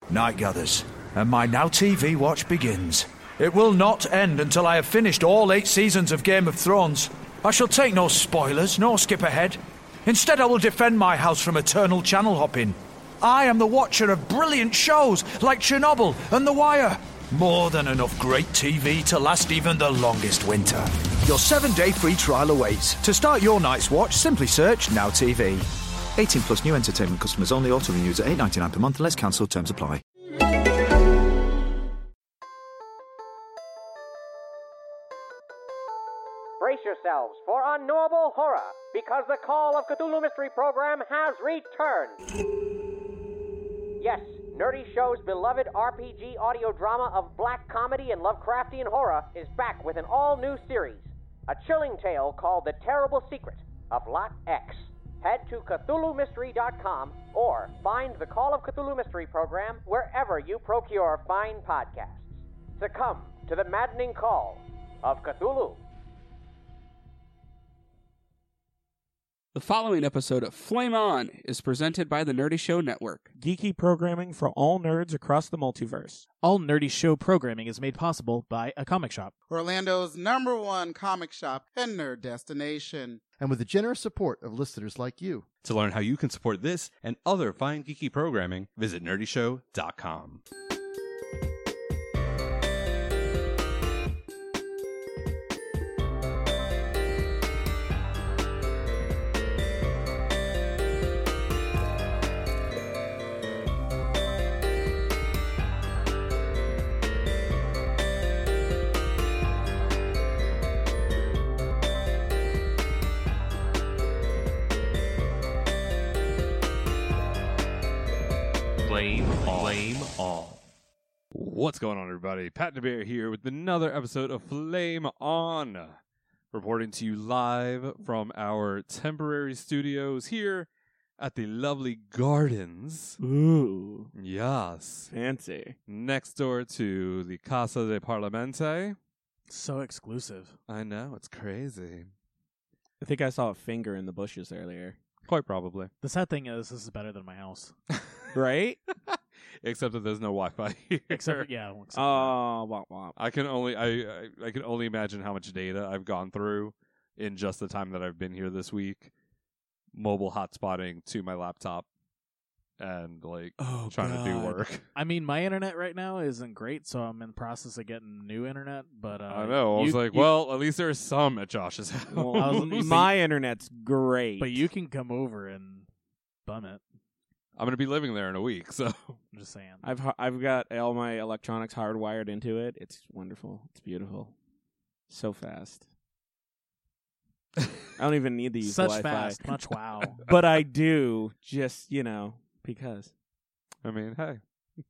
Night gathers, and my Now TV watch begins. It will not end until I have finished all 8 seasons of Game of Thrones. I shall take no spoilers, nor skip ahead. Instead, I will defend my house from eternal channel hopping. I am the watcher of brilliant shows like Chernobyl and The Wire. More than enough great TV to last even the longest winter. Your 7-day free trial awaits. To start your night's watch, simply search Now TV. 18 plus new entertainment customers only. Auto renews at $8.99 per month unless cancelled. Terms apply. Brace yourselves for unknowable horror, because the Call of Cthulhu Mystery Program has returned. Yes, Nerdy Show's beloved RPG audio drama of black comedy and Lovecraftian horror is back with an all-new series, a chilling tale called The Terrible Secret of Lot X. Head to CthulhuMystery.com or find the Call of Cthulhu Mystery Program wherever you procure fine podcasts. Succumb to the maddening call of Cthulhu. The following episode of Flame On is presented by the Nerdy Show Network. Geeky programming for all nerds across the multiverse. All Nerdy Show programming is made possible by A Comic Shop, Orlando's #1 comic shop and nerd destination. And with the generous support of listeners like you. To learn how you can support this and other fine geeky programming, visit nerdyshow.com. Flame On. What's going on, everybody? Pat DeBear here with another episode of Flame On, reporting to you live from our temporary studios here at the lovely Gardens. Ooh. Yes. Fancy. Next door to the Casa de Parlamente. So exclusive. I know, it's crazy. I think I saw a finger in the bushes earlier. Quite probably. The sad thing is, this is better than my house. Right? Except that there's no Wi-Fi here. Except, yeah. Oh, womp womp. I can only imagine how much data I've gone through in just the time that I've been here this week. Mobile hotspotting to my laptop and trying to do work. I mean, my internet right now isn't great, so I'm in the process of getting new internet. But I know. I was well, at least there's some at Josh's house. Well, my internet's great, but you can come over and bum it. I'm going to be living there in a week, so I'm just saying. I've got all my electronics hardwired into it. It's wonderful. It's beautiful. So fast. I don't even need to use such Wi-Fi. Fast, much wow. But I do, just, because. I mean, hey.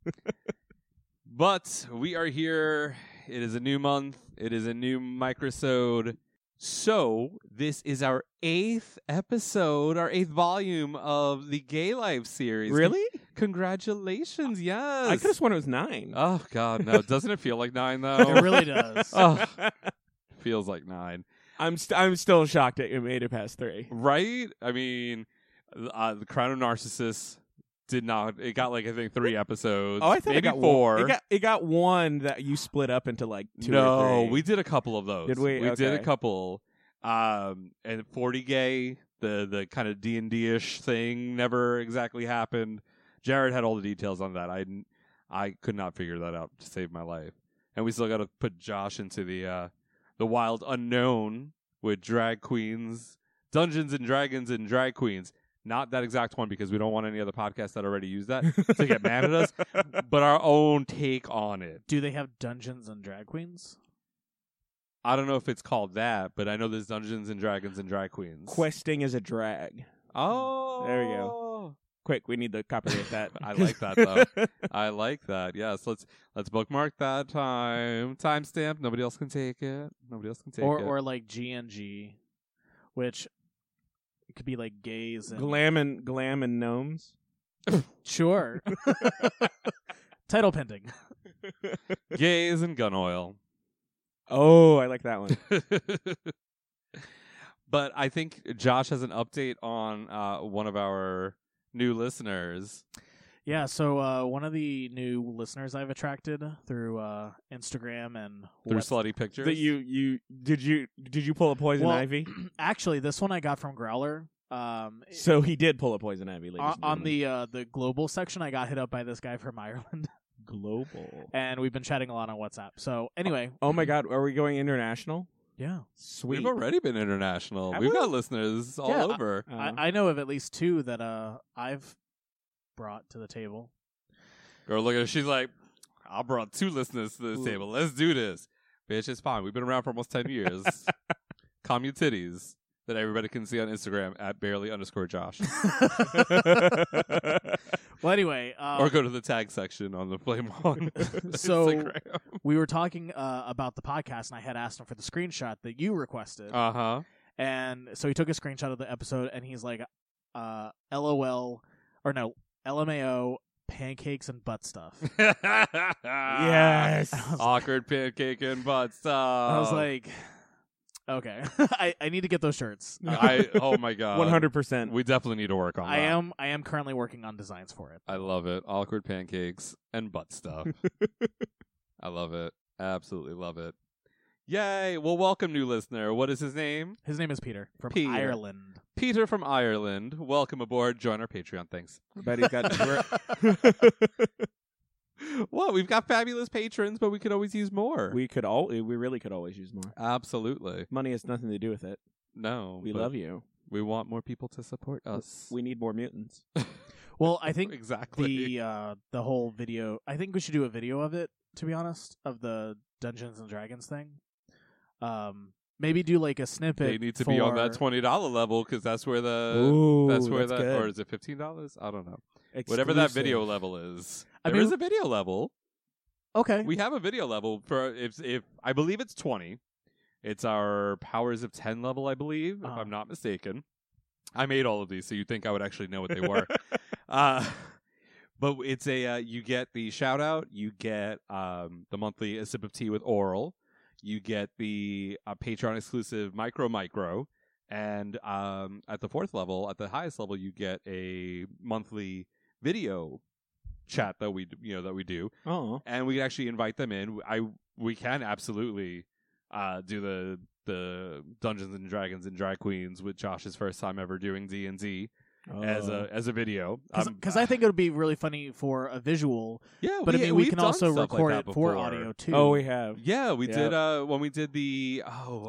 But we are here. It is a new month. It is a new microsode. So, this is our 8th episode, our 8th volume of the Gay Life series. Really? Congratulations, yes. I could have sworn it was 9. Oh, God, no. Doesn't it feel like 9, though? It really does. Oh, feels like 9. I'm still shocked that you made it past 3. Right? I mean, the Crown of Narcissus did not. It got I think 3 episodes. Oh, I thought maybe it got 4. It got one that you split up into 2 or 3. No, we did a couple of those. Did we? We did a Okay. couple. And 40 Gay, the kind of D&D-ish thing never exactly happened. Jared had all the details on that. I could not figure that out to save my life. And we still got to put Josh into the wild unknown with drag queens, Dungeons and Dragons and drag queens. Not that exact one, because we don't want any other podcasts that already use that to get mad at us, but our own take on it. Do they have Dungeons and Drag Queens? I don't know if it's called that, but I know there's Dungeons and Dragons and drag queens. Questing is a drag. Oh. There we go. Quick, we need to copyright that. I like that, though. I like that. Yes, let's bookmark that timestamp. Nobody else can take it. Or like GNG, which it could be like gays and Glam and gnomes. Sure. Title pending. Gays and gun oil. Oh, I like that one. But I think Josh has an update on one of our new listeners. Yeah, so one of the new listeners I've attracted through Instagram and Through slutty pictures. Did you pull a poison ivy? Actually, this one I got from Growler. So he did pull a poison ivy. Ladies and on gentlemen. the global section, I got hit up by this guy from Ireland, global, and we've been chatting a lot on WhatsApp. So anyway, oh my God, are we going international? yeah, Sweet. We've already been international. Have We've we? got listeners all Yeah, over. I know of at least 2 that I've brought to the table. Girl, look at her. She's like, I brought 2 listeners to this Ooh. table. Let's do this. Bitch, it's fine. We've been around for almost 10 years. Calm your titties that everybody can see on Instagram at barely_Josh. Well, anyway, Or go to the tag section on the Flame On So- Instagram. we were talking about the podcast, and I had asked him for the screenshot that you requested. Uh-huh. And so he took a screenshot of the episode, and he's like, LOL, or no, LMAO, pancakes and butt stuff. Yes. Awkward pancake and butt stuff. I was like, okay, I need to get those shirts. Oh my God. 100%. We definitely need to work on that. I am currently working on designs for it. I love it. Awkward pancakes and butt stuff. I love it. Absolutely love it. Yay. Well, welcome, new listener. What is his name? His name is Peter from Peter. Ireland. Peter from Ireland. Welcome aboard. Join our Patreon. Thanks. Bet he's got. Well, we've got fabulous patrons, but we could always use more. we really could always use more. Absolutely. Money has nothing to do with it. No. We but love you. We want more people to support us. We need more mutants. Well, I think Exactly. the whole video. I think we should do a video of it. To be honest, of the Dungeons and Dragons thing. Maybe do like a snippet. They need to be on that for- $20 level because that's where Ooh, or good. is it $15? I don't know. Whatever that video Exclusive. level is. I There mean- is a video level. Okay. We have a video level for if I believe it's 20. It's our Powers of 10 level, I believe, if I'm not mistaken. I made all of these, so you'd think I would actually know what they were. But it's you get the shout out, you get the monthly A Sip of Tea with Oral, you get the Patreon exclusive micro, and at the 4th level, at the highest level, you get a monthly video chat that we do, Oh. and we can actually invite them in. We can absolutely do the Dungeons and Dragons and Drag Queens with Josh's first time ever doing D&D as a video. Because I think it would be really funny for a visual, yeah, but I mean we we've can done also stuff like record that it for before. audio too. Oh, we have. Yeah, we Yep. did when we did the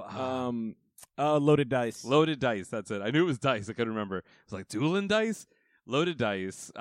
Loaded dice. Loaded Dice. That's it. I knew it was dice. I couldn't remember. It was like Dueling Dice, Loaded Dice.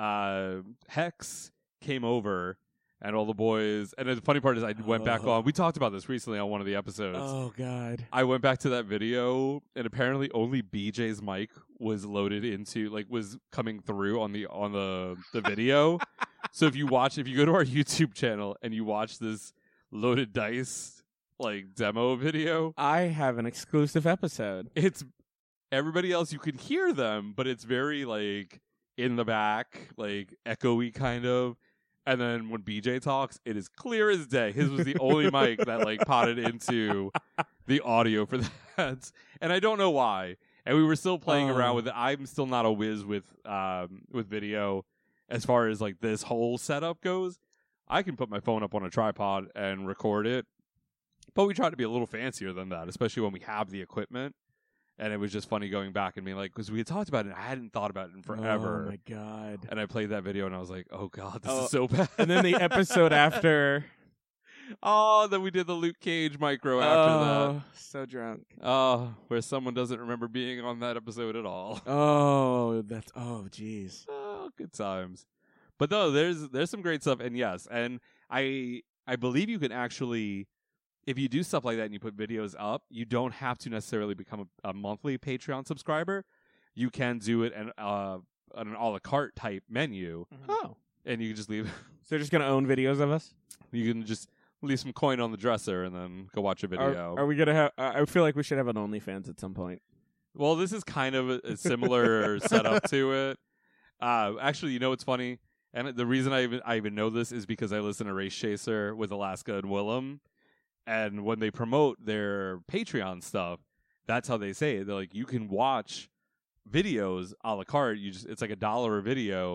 Hex came over, and all the boys. And the funny part is, I went back on. We talked about this recently on one of the episodes. Oh God. I went back to that video, and apparently only BJ's mic was loaded into, was coming through on the video. So if you go to our YouTube channel and you watch this Loaded Dice demo video, I have an exclusive episode. it's everybody else. You can hear them, but it's very in the back, echoey kind of. And then when BJ talks, it is clear as day. His was the only mic that potted into the audio for that, and I don't know why. And we were still playing around with it. I'm still not a whiz with video as far as this whole setup goes. I can put my phone up on a tripod and record it, but we try to be a little fancier than that, especially when we have the equipment. And it was just funny going back and being because we had talked about it, and I hadn't thought about it in forever. Oh my God. And I played that video, and I was like, "Oh God, this is so bad." And then the episode after. then we did the Luke Cage micro after So drunk. that. Where someone doesn't remember being on that episode at all. Jeez. Oh, good times. But no, there's some great stuff, and yes, and I believe you can actually, if you do stuff like that and you put videos up, you don't have to necessarily become a monthly Patreon subscriber. You can do it an a la carte type menu, Oh. and you can just leave. So they're just going to own videos of us? You can just leave some coin on the dresser and then go watch a video. Are we going to have... I feel like we should have an OnlyFans at some point. Well, this is kind of a similar setup to it. Actually, you know what's funny? And the reason I even know this is because I listen to Race Chaser with Alaska and Willem. And when they promote their Patreon stuff, that's how they say it. They're you can watch videos a la carte. It's $1 a video,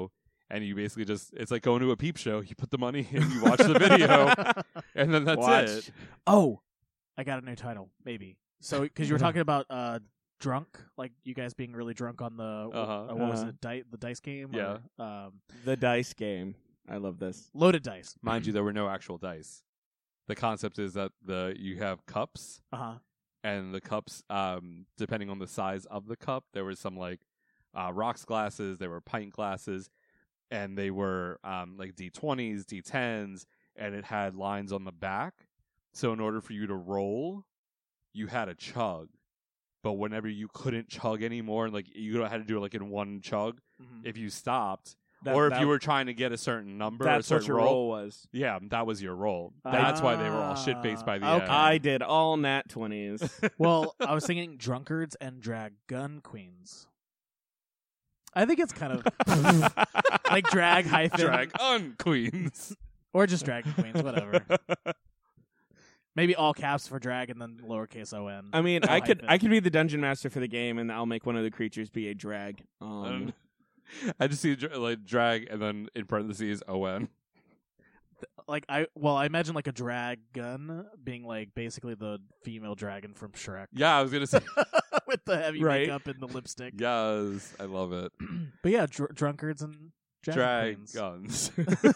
and you basically it's like going to a peep show. You put the money in, you watch the video, and then that's it. Oh, I got a new title, maybe. So, because you were talking about drunk, like you guys being really drunk on the what was it, the dice game? Yeah, the dice game. I love this. Loaded dice. Mind you, there were no actual dice. The concept is that you have cups, and the cups, depending on the size of the cup, there was some like rocks glasses, there were pint glasses, and they were like D20s, D10s, and it had lines on the back. So in order for you to roll, you had to chug. But whenever you couldn't chug anymore, like you had to do it like in one chug, if you stopped, or if you were trying to get a certain number, that's a certain what your roll was. Yeah, that was your roll. That's why they were all shit-faced by the end. I did all nat 20s. Well, I was thinking drunkards and dragon queens. I think it's kind of like drag queens. Or just dragon queens, whatever. Maybe all caps for drag and then lowercase on. I mean, I could be the dungeon master for the game, and I'll make one of the creatures be a drag. I just see like drag and then in parentheses on. Like I imagine like a dragon being like basically the female dragon from Shrek. Yeah, I was gonna say with the heavy makeup and the lipstick. Yes, I love it. But yeah, drunkards and drag guns.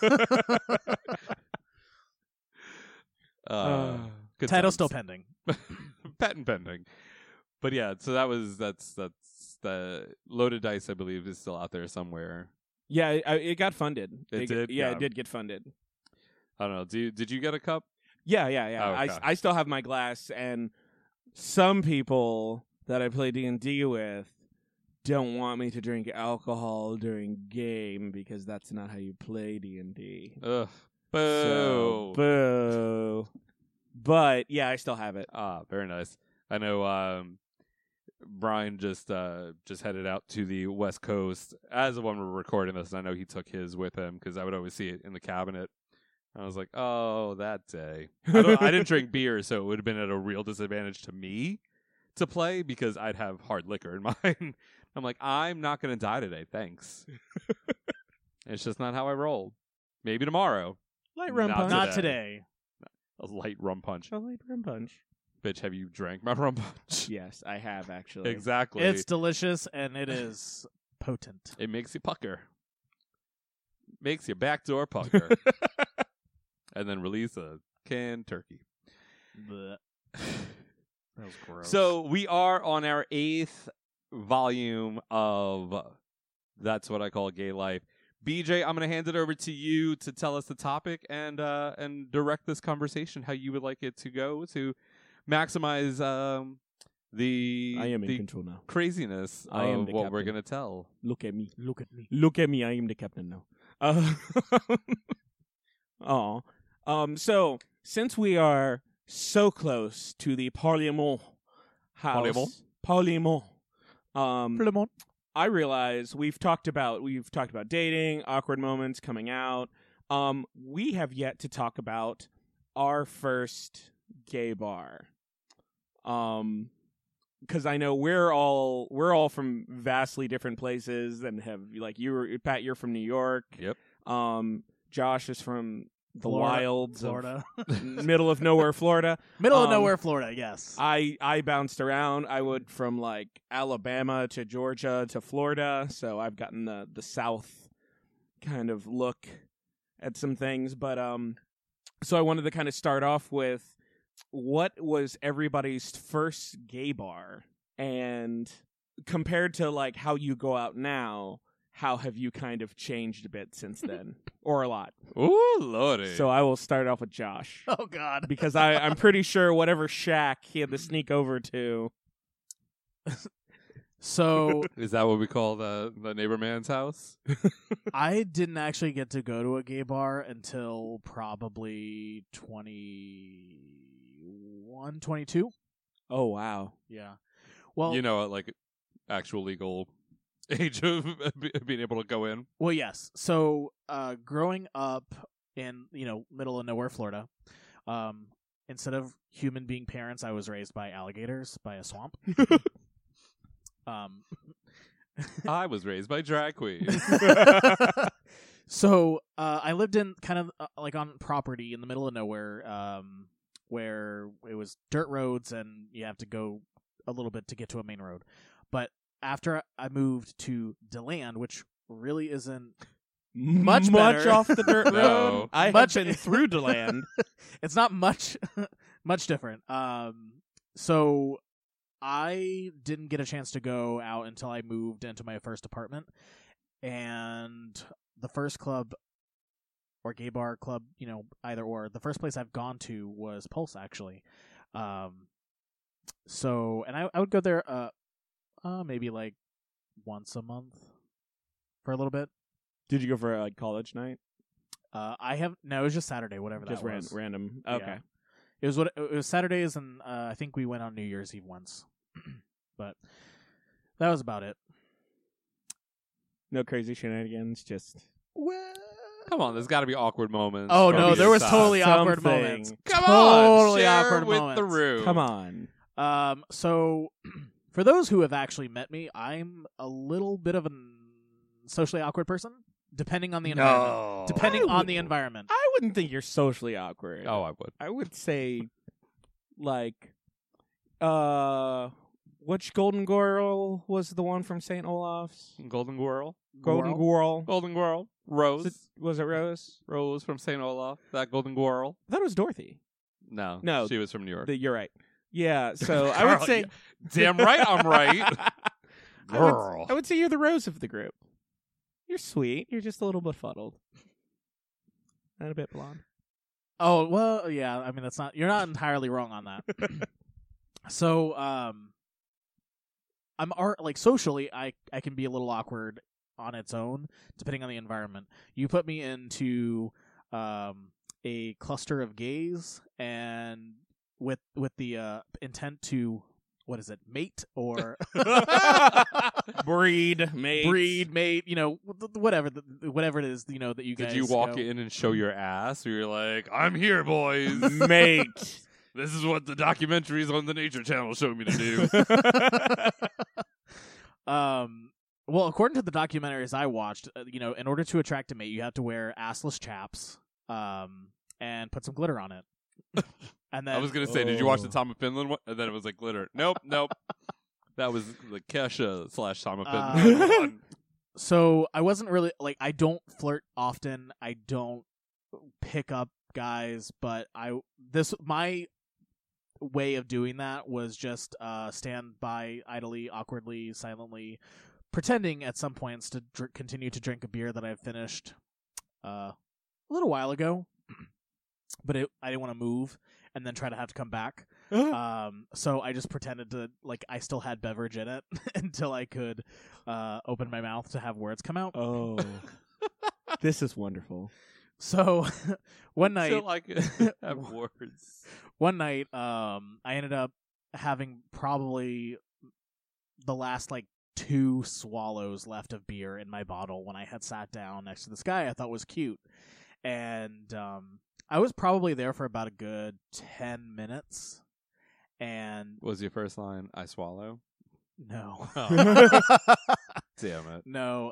Title still pending. Patent pending. But yeah, so that's the Loaded Dice, I believe, is still out there somewhere. Yeah, it got funded. It did? Yeah, it did get funded. I don't know. Did you get a cup? Yeah. Oh, okay. I still have my glass, and some people that I play D&D with don't want me to drink alcohol during game because that's not how you play D&D. Ugh. Boo. So, boo. But yeah, I still have it. Ah, very nice. I know Brian just headed out to the West Coast as of when we're recording this. And I know he took his with him because I would always see it in the cabinet. I was like, oh, that day. I didn't drink beer, so it would have been at a real disadvantage to me to play because I'd have hard liquor in mine. I'm like, I'm not going to die today, thanks. It's just not how I roll. Maybe tomorrow. Light rum punch. Not today. A light rum punch. A light rum punch. Bitch, have you drank my rum punch? Yes, I have actually. Exactly. It's delicious and it is potent. It makes you pucker. Makes you backdoor pucker. And then release a canned turkey. That was gross. So we are on our 8th volume of That's What I Call Gay Life. BJ, I'm going to hand it over to you to tell us the topic and direct this conversation how you would like it to go to maximize I am in control now. Craziness I am of the what captain. we're going to tell. Look at me. Look at me. Look at me. I am the captain now. So since we are so close to the Parliament house, Parliament. I realize we've talked about dating, awkward moments, coming out. We have yet to talk about our first gay bar. Because I know we're all from vastly different places and have like Pat, you're from New York. Yep. Josh is from the Florida, wilds Florida. of middle of nowhere, Florida. Middle of nowhere, Florida, yes. I bounced around. I would from like Alabama to Georgia to Florida, so I've gotten the South kind of look at some things. But so I wanted to kind of start off with what was everybody's first gay bar, and compared to like how you go out now, how have you kind of changed a bit since then, or a lot? Ooh, lordy. So I will start off with Josh. Oh, God. Because I'm pretty sure whatever shack he had to sneak over to. So is that what we call the neighbor man's house? I didn't actually get to go to a gay bar until probably 21, 22. Oh, wow. Yeah. Well, you know, like actual legal age of being able to go in. Well, yes. So, growing up in middle of nowhere, Florida, instead of human being parents, I was raised by alligators by a swamp. I was raised by drag queens. So I lived in kind of like on property in the middle of nowhere, where it was dirt roads and you have to go a little bit to get to a main road. But after I moved to DeLand, which really isn't much better. off the dirt No. road. I have been through DeLand. It's not much different. So I didn't get a chance to go out until I moved into my first apartment, and the first club or gay bar club, either or, the first place I've gone to was Pulse, actually. So, and I would go there maybe like once a month for a little bit. Did you go for like college night? It was just Saturday, whatever Just that was. random. Yeah. Okay. It was Saturdays, and I think we went on New Year's Eve once. But that was about it. No crazy shenanigans. Just Come on, there's got to be awkward moments. Oh from no, either there was side. totally awkward Something. moments. Come totally on, share awkward with moments. the room. come on. So for those who have actually met me, I'm a little bit of a socially awkward person, depending on the environment. Depending on the environment. I wouldn't think you're socially awkward. Oh, I would. I would say, like, which Golden Girl was the one from St. Olaf's? Golden Girl. Golden Girl. Golden Girl. Rose. Was it Rose? Rose from St. Olaf. That Golden Girl. I thought it was Dorothy. No. No. She was from New York. You're right. Yeah, so I would Girl, say... Damn right I'm right. Girl. I would say you're the Rose of the group. You're sweet. You're just a little befuddled. And a bit blonde. Oh, well, yeah, I mean, you're not entirely wrong on that. So, socially, I can be a little awkward on its own, depending on the environment. You put me into a cluster of gays, and with the intent to, what is it, mate or Breed, mate, whatever it is, that you guys. Did you walk go. in and show your ass? Or you're like, I'm here, boys. mate. This is what the documentaries on the Nature Channel show me to do. Well, according to the documentaries I watched, in order to attract a mate, you have to wear assless chaps, and put some glitter on it. And then I was going to say, did you watch the Tom of Finland one? And then it was like glitter. Nope. That was the Kesha / Tom of Finland one. So I wasn't really, I don't flirt often. I don't pick up guys, but my way of doing that was just stand by idly, awkwardly, silently, pretending at some points to continue to drink a beer that I finished a little while ago, but I didn't want to move and then try to have to come back. So I just pretended to, I still had beverage in it until I could open my mouth to have words come out. Oh, this is wonderful. So one night, Still like have words. One night, I ended up having probably the last 2 swallows left of beer in my bottle when I had sat down next to this guy I thought was cute. And I was probably there for about a good 10 minutes. And Was your first line, I swallow? no. Oh. Damn it. No.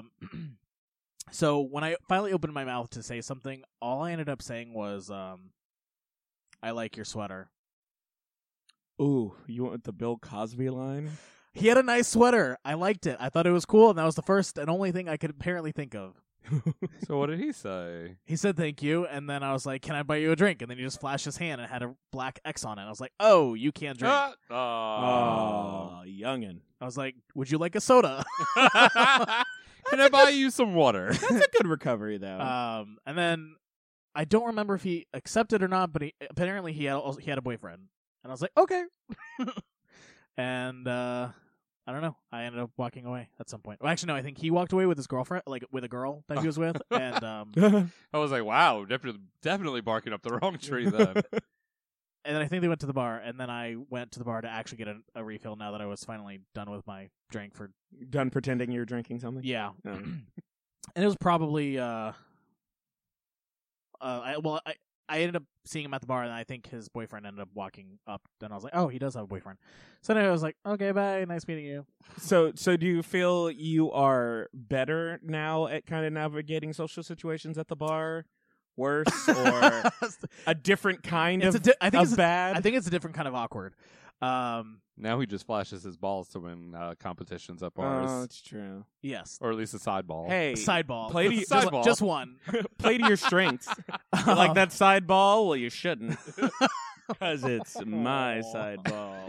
So when I finally opened my mouth to say something, all I ended up saying was, I like your sweater. Ooh, you went with the Bill Cosby line? He had a nice sweater. I liked it. I thought it was cool, and that was the first and only thing I could apparently think of. So what did he say? He said thank you, and then I was like, can I buy you a drink? And then he just flashed his hand and it had a black X on it. I was like, oh, you can't drink. Oh, youngin'. I was like, would you like a soda? Can I buy you some water? That's a good recovery, though. And then I don't remember if he accepted or not, but apparently he had a boyfriend. And I was like, okay. And I don't know. I ended up walking away at some point. Well, actually, no. I think he walked away with his girlfriend, with a girl that he was with. And I was like, wow, definitely barking up the wrong tree then. and then I think they went to the bar, and then I went to the bar to actually get a refill. Now that I was finally done with my drink for Done pretending you're drinking something? yeah, Oh. and it was probably I ended up seeing him at the bar, and I think his boyfriend ended up walking up. And I was like, oh, he does have a boyfriend. So anyway, I was like, okay, bye, nice meeting you. So do you feel you are better now at kind of navigating social situations at the bar? Worse or a different kind of bad? I think it's a different kind of awkward. Now he just flashes his balls to win competitions at bars. Oh, it's true. Yes. Or at least a side ball. Hey, Side ball. Play to just, side ball. just one. play to your strengths. You like that side ball? Well, you shouldn't. Because it's my side ball.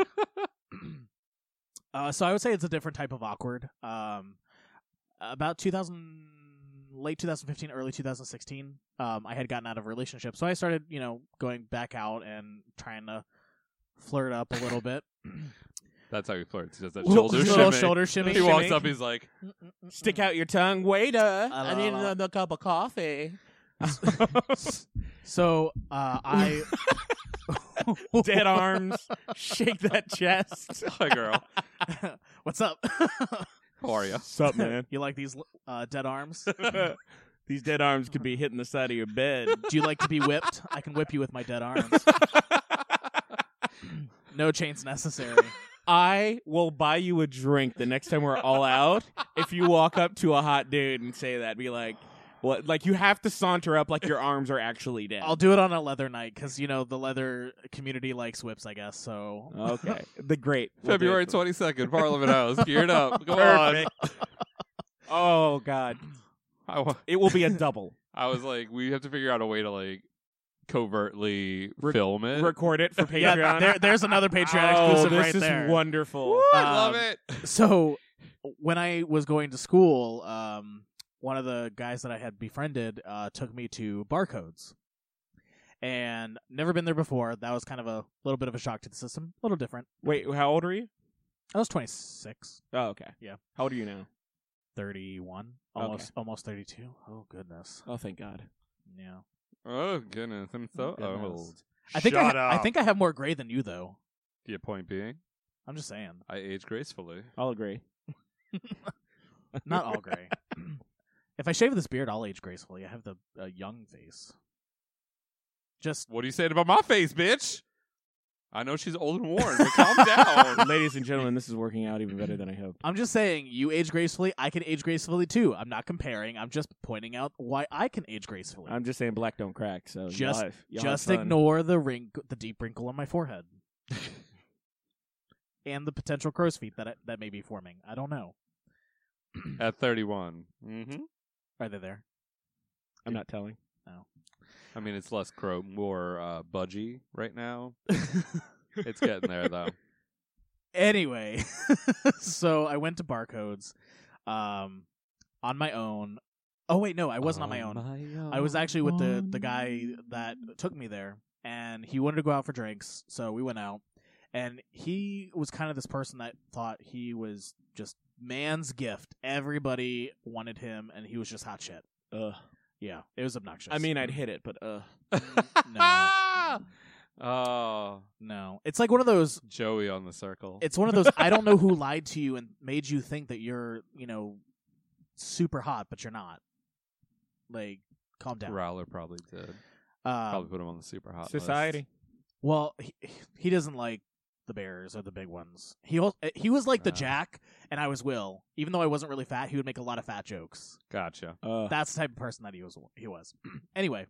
So I would say it's a different type of awkward. About late 2015, early 2016, I had gotten out of a relationship. So I started, going back out and trying to flirt up a little bit. That's how he flirts. He does that Little shoulder shimmy. shoulder shimmy. He walks up, he's like, Stick out your tongue. Waiter, I need la. another cup of coffee. So I... Dead arms. Shake that chest. hi, girl. What's up? How are you? What's up, man? You like these dead arms? These dead arms could be hitting the side of your bed. Do you like to be whipped? I can whip you with my dead arms. No chains necessary. I will buy you a drink the next time we're all out if you walk up to a hot dude and say that. Be like, what? Like, you have to saunter up like your arms are actually dead. I'll do it on a leather night because, the leather community likes whips, I guess. So Okay. The great. February 22nd, Parliament House. Geared up. Go Perfect. Oh, God. on. It will be a double. I was like, we have to figure out a way to, like, covertly film it. Record it for Patreon. Yeah, there's another Patreon Oh, exclusive this right is there. wonderful. I love Um, it. So when I was going to school, one of the guys that I had befriended took me to Barcodes. And never been there before. That was kind of a little bit of a shock to the system. A little different. Wait, how old are you? I was 26. Oh, okay. Yeah. How old are you now? 31. Almost 32. Oh, goodness. Oh, thank God. Yeah. Oh, goodness. I'm so Goodness. old. I think Shut I up. think I have more gray than you, though. Your point being, I'm just saying. I age gracefully. I'll agree. Not all gray. If I shave this beard, I'll age gracefully. I have the young face. Just What are you saying about my face, bitch? I know she's old and worn, but calm down. Ladies and gentlemen, this is working out even better than I hoped. I'm just saying, you age gracefully, I can age gracefully too. I'm not comparing. I'm just pointing out why I can age gracefully. I'm just saying black don't crack, so Just- you'll just have fun. ignore the deep wrinkle on my forehead. And the potential crow's feet that may be forming. I don't know. At 31. Mm-hmm. Are they there? I'm not telling. I mean, it's less more budgy right now. It's getting there, though. Anyway, so I went to Barcodes on my own. Oh, wait, no, I wasn't on my own. I was actually with the guy that took me there, and he wanted to go out for drinks, so we went out. And he was kind of this person that thought he was just man's gift. Everybody wanted him, and he was just hot shit. Ugh. Yeah, it was obnoxious. I mean, I'd hit it, but No. Oh, No. It's like one of those... Joey on the circle. It's one of those, I don't know who lied to you and made you think that you're, super hot, but you're not. Like, calm down. Growler probably did. Probably put him on the super hot society. list. Well, he doesn't like the bears or the big ones. He was like the Jack, and I was Will. Even though I wasn't really fat, he would make a lot of fat jokes. Gotcha. That's the type of person that he was. Anyway,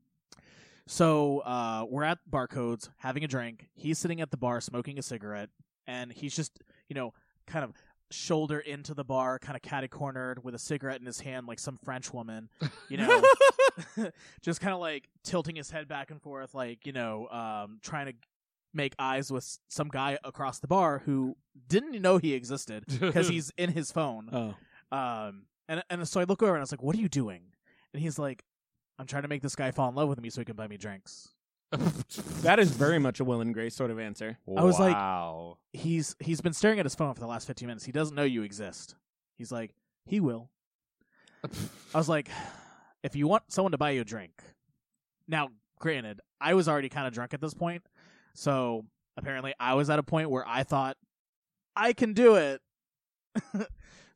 so we're at Barcodes having a drink. He's sitting at the bar smoking a cigarette, and he's just kind of shoulder into the bar, kind of catty-cornered with a cigarette in his hand like some French woman, just kind of like tilting his head back and forth, like, trying to make eyes with some guy across the bar who didn't know he existed because he's in his phone. And so I look over and I was like, what are you doing? And he's like, I'm trying to make this guy fall in love with me so he can buy me drinks. That is very much a Will and Grace sort of answer. I was like, wow. He's been staring at his phone for the last 15 minutes. He doesn't know you exist. He's like, he will. I was like, if you want someone to buy you a drink. Now, granted, I was already kind of drunk at this point. So apparently I was at a point where I thought, I can do it.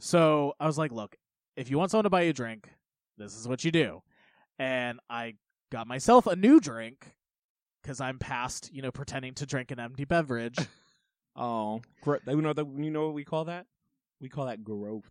So I was like, look, if you want someone to buy you a drink, this is what you do. And I got myself a new drink because I'm past, pretending to drink an empty beverage. Oh, you know what we call that? We call that growth.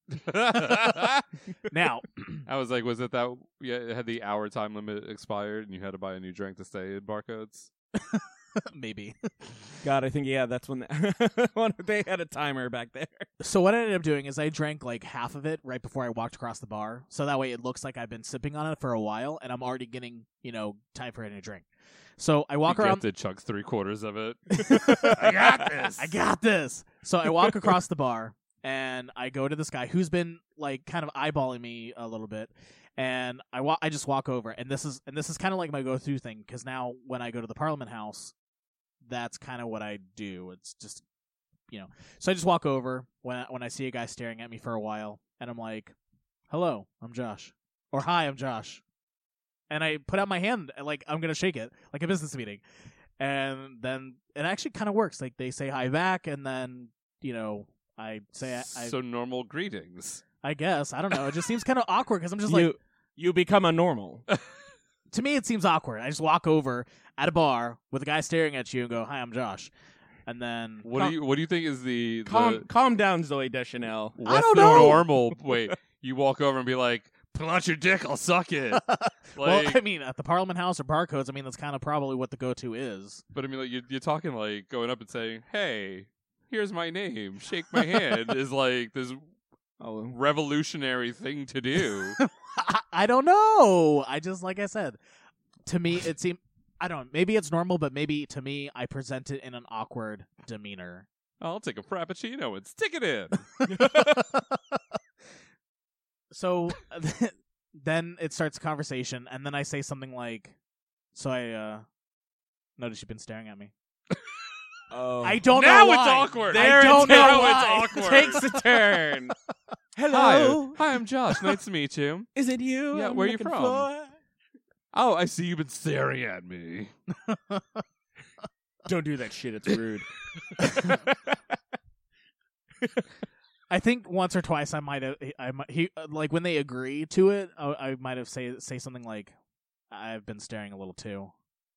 Now, I was like, was it that it had the hour time limit expired and you had to buy a new drink to stay in Barcodes? maybe. God, I think that's when they had a timer back there. So what I ended up doing is I drank like half of it right before I walked across the bar, so that way it looks like I've been sipping on it for a while, and I'm already getting time for a new drink. So I walk around. The chunks 3/4 of it. I got this. So I walk across the bar and I go to this guy who's been like kind of eyeballing me a little bit, and I just walk over, and this is kind of like my go-to thing because now when I go to the Parliament House, that's kind of what I do. It's just so I just walk over when I see a guy staring at me for a while, and I'm like, "Hello, I'm Josh," or "Hi, I'm Josh." And I put out my hand, like I'm going to shake it, like a business meeting. And then it actually kind of works. Like they say hi back, and then, I say... So normal greetings. I guess. I don't know. It just seems kind of awkward because I'm just like... You become a normal. To me, it seems awkward. I just walk over at a bar with a guy staring at you and go, "Hi, I'm Josh." And then... What do you think is the... Calm down, Zoe Deschanel. I don't know. Normal... Wait, you walk over and be like... Pull out your dick, I'll suck it. Well, I mean, at the Parliament House or Barcodes, I mean, that's kind of probably what the go-to is. But I mean, like, you're talking like going up and saying, "Hey, here's my name, shake my hand," is like this revolutionary thing to do. I don't know. I just, like I said, to me, it seemed, I don't know, maybe it's normal, but maybe to me, I present it in an awkward demeanor. I'll take a Frappuccino and stick it in. So then it starts a conversation, and then I say something like, "So I noticed you've been staring at me." Oh, I don't now know why. It's awkward. I don't know it's why. awkward. It takes a turn. Hello. Hi, I'm Josh. Nice to meet you. Is it you? Yeah, I'm where are you looking from? for? Oh, I see you've been staring at me. Don't do that shit. It's rude. I think once or twice I might have like when they agree to it, I might have say something like, "I've been staring a little too."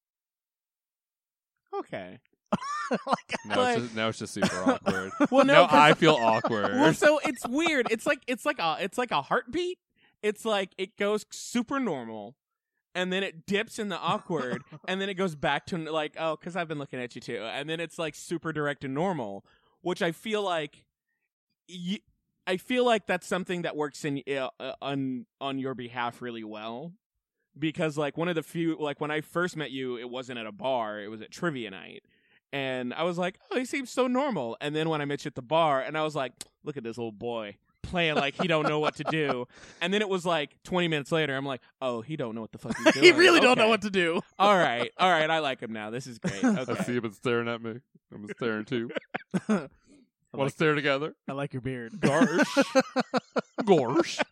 Okay. Now it's just super awkward. Well, now I feel awkward. Well, so it's weird. It's like a heartbeat. It's like it goes super normal, and then it dips in the awkward, and then it goes back to like, "Oh, because I've been looking at you too," and then it's like super direct and normal, which I feel like. I feel like that's something that works in on your behalf really well, because like one of the few, like when I first met you, it wasn't at a bar, it was at trivia night, and I was like, "Oh, he seems so normal." And then when I met you at the bar, and I was like, "Look at this old boy playing like he don't know what to do." And then it was like 20 minutes later, I'm like, "Oh, he don't know what the fuck he's doing." He really don't know what to do. All right, I like him now. This is great. Okay. I see you've been staring at me. I'm staring too. Want to stare together? I like your beard. Gorsh. Gorsh.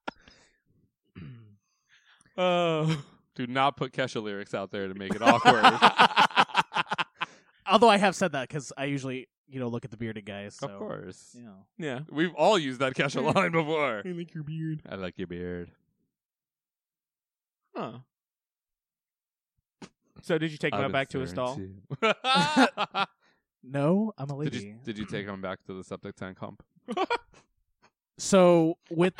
Oh. Do not put Kesha lyrics out there to make it awkward. Although I have said that because I usually, look at the bearded guys. So, of course. Yeah. We've all used that Kesha line before. I like your beard. I like your beard. Huh. So did you take him back to his stall? No, I'm a lady. Did you take him back to the septic tank hump? So with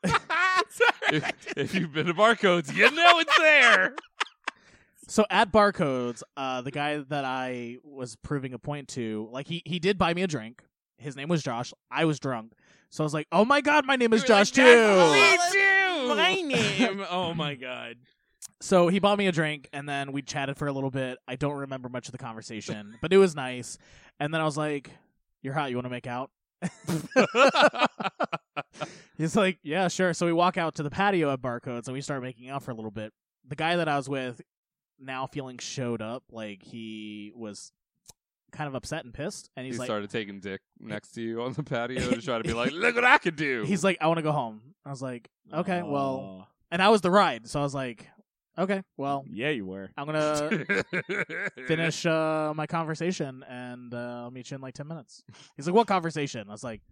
if you've been to Barcodes, you know it's there. So at Barcodes, the guy that I was proving a point to, like he did buy me a drink. His name was Josh. I was drunk, so I was like, "Oh my god, my name is Josh too." Me too. My name. Oh my god. So he bought me a drink, and then we chatted for a little bit. I don't remember much of the conversation, but it was nice. And then I was like, "You're hot. You want to make out?" He's like, "Yeah, sure." So we walk out to the patio at Barcodes, and we start making out for a little bit. The guy that I was with, now feeling showed up, like he was kind of upset and pissed. And he started taking dick next to you on the patio to try to be like, "Look what I can do." He's like, "I want to go home." I was like, "Okay, well," and I was the ride, so I was like, "Okay, well, yeah, you were. I'm gonna finish my conversation, and I'll meet you in like 10 minutes." He's like, "What conversation?" I was like,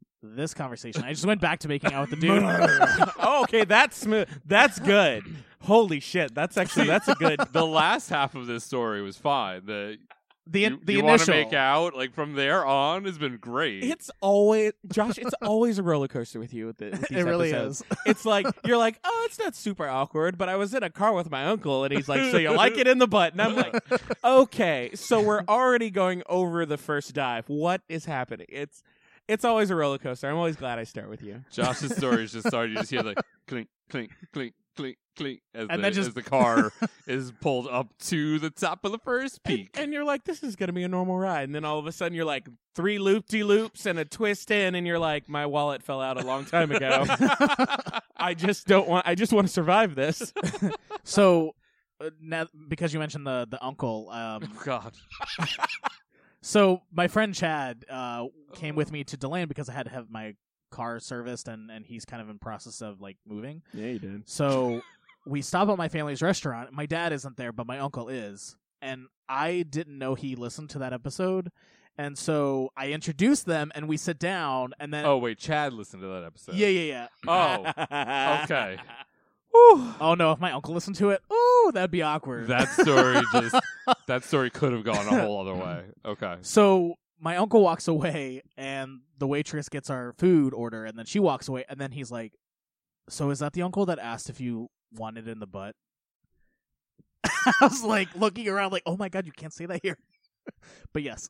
this conversation. I just went back to making out with the dude. Oh, okay, that's smooth. That's good. Holy shit, that's a good. The last half of this story was fine. The The you want to initial make out like from there on has been great. It's always Josh. It's always a roller coaster with you with these It really episodes. is. It's like you're like, oh, it's not super awkward, but I was in a car with my uncle, and he's like, so you like it in the butt, and I'm like, okay, so we're already going over the first dive. What is happening? It's always a roller coaster. I'm always glad I start with you. Josh's stories just started. You just hear like clink, clink, clink, clink, clink as, And the, then just- as the car is pulled up to the top of the first peak. And you're like, this is gonna be a normal ride, and then all of a sudden you're like 3 loop-de-loops and a twist in, and you're like, my wallet fell out a long time ago. I just want to survive this. So now, because you mentioned the uncle, Oh God. so my friend Chad came with me to DeLand because I had to have my car serviced, and he's kind of in process of like moving. Yeah, you did. So we stop at my family's restaurant. My dad isn't there, but my uncle is, and I didn't know he listened to that episode. And so I introduced them, and we sit down, and then Oh wait, Chad listened to that episode. yeah. Oh, okay. Oh no, if my uncle listened to it, oh, that'd be awkward. That story could have gone a whole other way. Okay. So my uncle walks away, and the waitress gets our food order, and then she walks away, and then he's like, "So is that the uncle that asked if you wanted in the butt?" I was like looking around, like, "Oh my god, you can't say that here." But yes.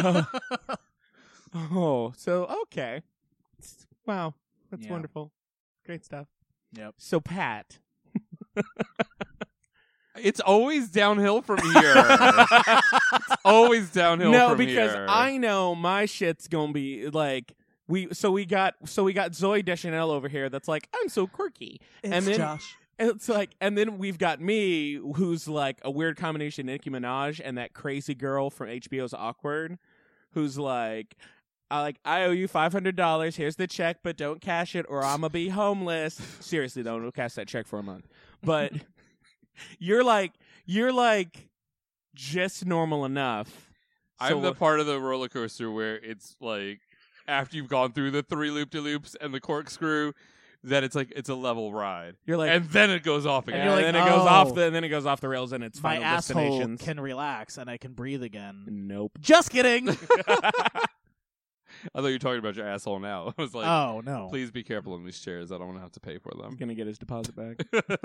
Oh, so okay. Wow, that's Yeah. wonderful. Great stuff. Yep. So Pat, It's always downhill from here. It's always downhill no, from because here. I know my shit's gonna be like we got Zoe Deschanel over here that's like, I'm so quirky. And then Josh. it's like, and then we've got me, who's like a weird combination of Nicki Minaj and that crazy girl from HBO's Awkward, who's like, I owe you $500. Here's the check, but don't cash it, or I'm gonna be homeless. Seriously, don't cash that check for a month. But you're like just normal enough. I'm the part of the roller coaster where it's like after you've gone through the 3 loop-de-loops and the corkscrew, that it's like it's a level ride. You're like, and then it goes off again. you're like, and then it goes off oh. then it goes off the rails, and it's My Final asshole Destinations. can relax, and I can breathe again. Nope. Just kidding. I thought you were talking about your asshole now. I was like, Oh no. please be careful in these chairs. I don't want to have to pay for I'm them. gonna get his deposit back.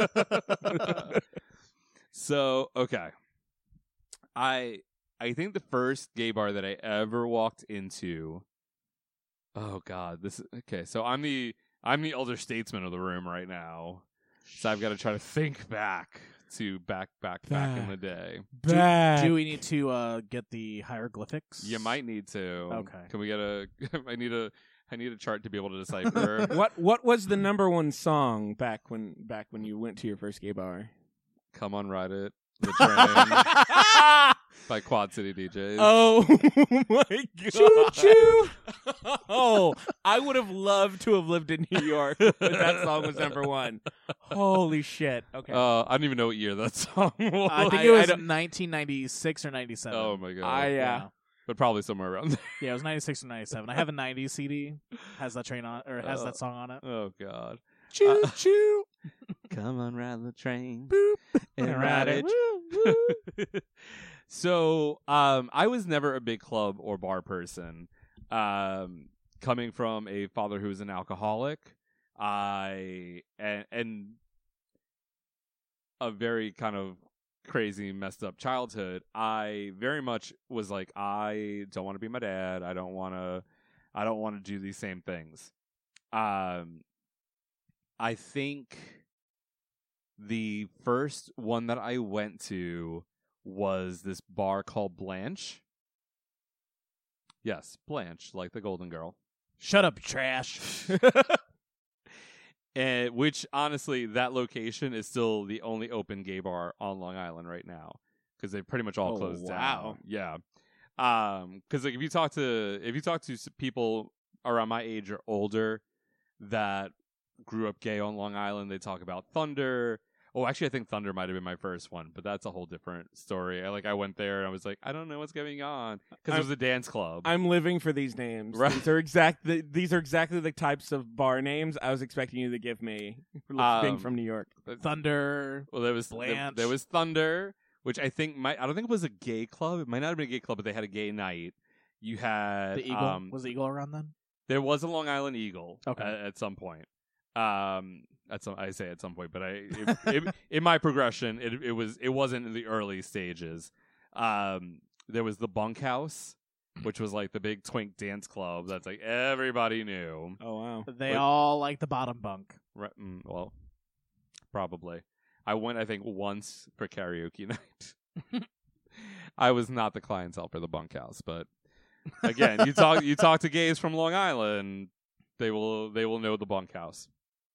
So, okay. I think the first gay bar that I ever walked into. Oh God, this is okay. So I'm the elder statesman of the room right now. So I've got to try to think back to back in the day. Do we need to get the hieroglyphics? You might need to. Okay. Can we get a? I need a chart to be able to decipher. What was the number one song back when you went to your first gay bar? Come on, ride it. The train by Quad City DJs. Oh my god! Choo choo! Oh, I would have loved to have lived in New York when that song was number one. Holy shit! Okay. I don't even know what year that song was. I think it was 1996 or 97. Oh my god! Yeah. But probably somewhere around there. Yeah, it was 96 or 97. I have a 90s CD. Has that train on, or has that song on it? Oh god! Choo choo. Come on, ride the train. Boop. And ride it. So, I was never a big club or bar person. Coming from a father who was an alcoholic, and a very kind of crazy, messed up childhood, I very much was like, I don't want to be my dad. I don't want to do these same things. I think the first one that I went to was this bar called Blanche. Yes, Blanche, like the Golden Girl. Shut up, trash. And which, honestly, that location is still the only open gay bar on Long Island right now because they've pretty much all closed down. Yeah, because like if you talk to people around my age or older that grew up gay on Long Island, they talk about Thunder Oh, actually, I think Thunder might have been my first one, but that's a whole different story. I went there and I was like, I don't know what's going on because it was a dance club. I'm living for these names. Right. These are exactly the types of bar names I was expecting you to give me, being from New York. Thunder. Well, there was Blanche. there was Thunder, which I think I don't think it was a gay club. It might not have been a gay club, but they had a gay night. You had The Eagle. Was the Eagle around then? There was a Long Island Eagle Okay. at some point. I say at some point, but in my progression, it wasn't in the early stages. There was the Bunkhouse, which was like the big twink dance club that's like everybody knew. Oh wow! They all like the bottom bunk. Right, well, probably. I went, I think, once for karaoke night. I was not the clientele for the Bunkhouse, but again, you talk to gays from Long Island, they will know the Bunkhouse.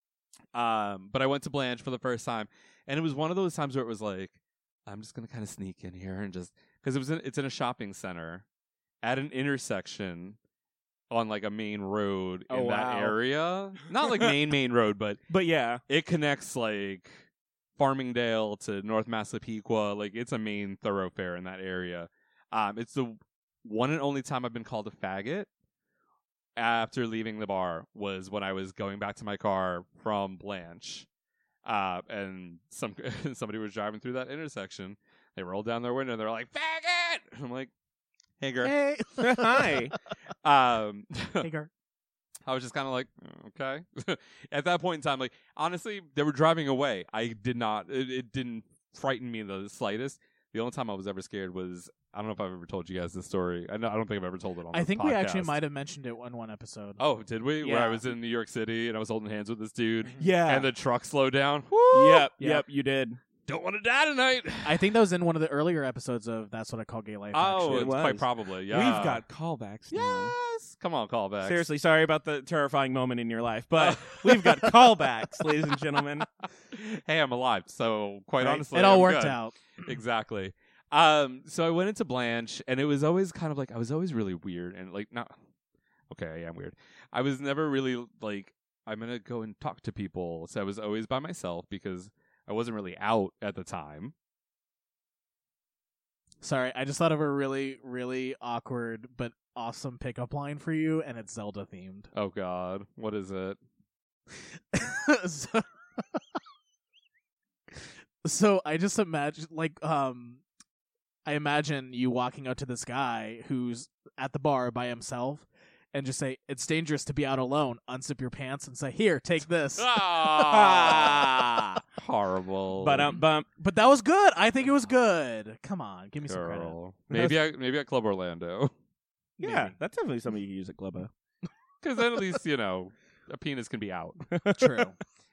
But I went to Blanche for the first time, and it was one of those times where it was like, I'm just gonna kind of sneak in here and just because it's in a shopping center at an intersection on like a main road in that area. Not like main road, but yeah, it connects like Farmingdale to North Massapequa. Like it's a main thoroughfare in that area. It's the one and only time I've been called a faggot. After leaving the bar was when I was going back to my car from Blanche, and somebody was driving through that intersection. They rolled down their window and they're like, "Faggot!" And I'm like, "Hey, girl." Hey. Hi. Hey, girl. I was just kind of like, okay. At that point in time, like honestly, they were driving away. I did not. It didn't frighten me the slightest. The only time I was ever scared was I don't know if I've ever told you guys this story. I don't think I've ever told it on. I think the we podcast. actually might have mentioned it in one episode. Oh, did we? Where Yeah. I was in New York City and I was holding hands with this dude. Yeah. And the truck slowed down. Woo! Yep, you did. Don't want to die tonight. I think that was in one of the earlier episodes of That's What I Call Gay Life. Oh, actually. it it's was. quite probably. Yeah. We've got callbacks now. Yes. Come on, callbacks. Seriously, sorry about the terrifying moment in your life, but we've got callbacks, ladies and gentlemen. Hey, I'm alive. So quite Right. honestly, it all I'm worked good. out. Exactly. So I went into Blanche, and it was always kind of like I was always really weird, and like not okay. I am weird. I was never really like I'm gonna go and talk to people, so I was always by myself because I wasn't really out at the time. Sorry, I just thought of a really, really awkward but awesome pickup line for you, and it's Zelda themed. Oh God, what is it? So I just imagine, I imagine you walking up to this guy who's at the bar by himself, and just say, "It's dangerous to be out alone." Unzip your pants and say, "Here, take this." Ah, horrible. But But that was good. I think it was good. Come on, give me some credit. Girl. Maybe at Club Orlando. yeah, Maybe. that's definitely something you can use at Glubba. Because then at least, a penis can be out. True.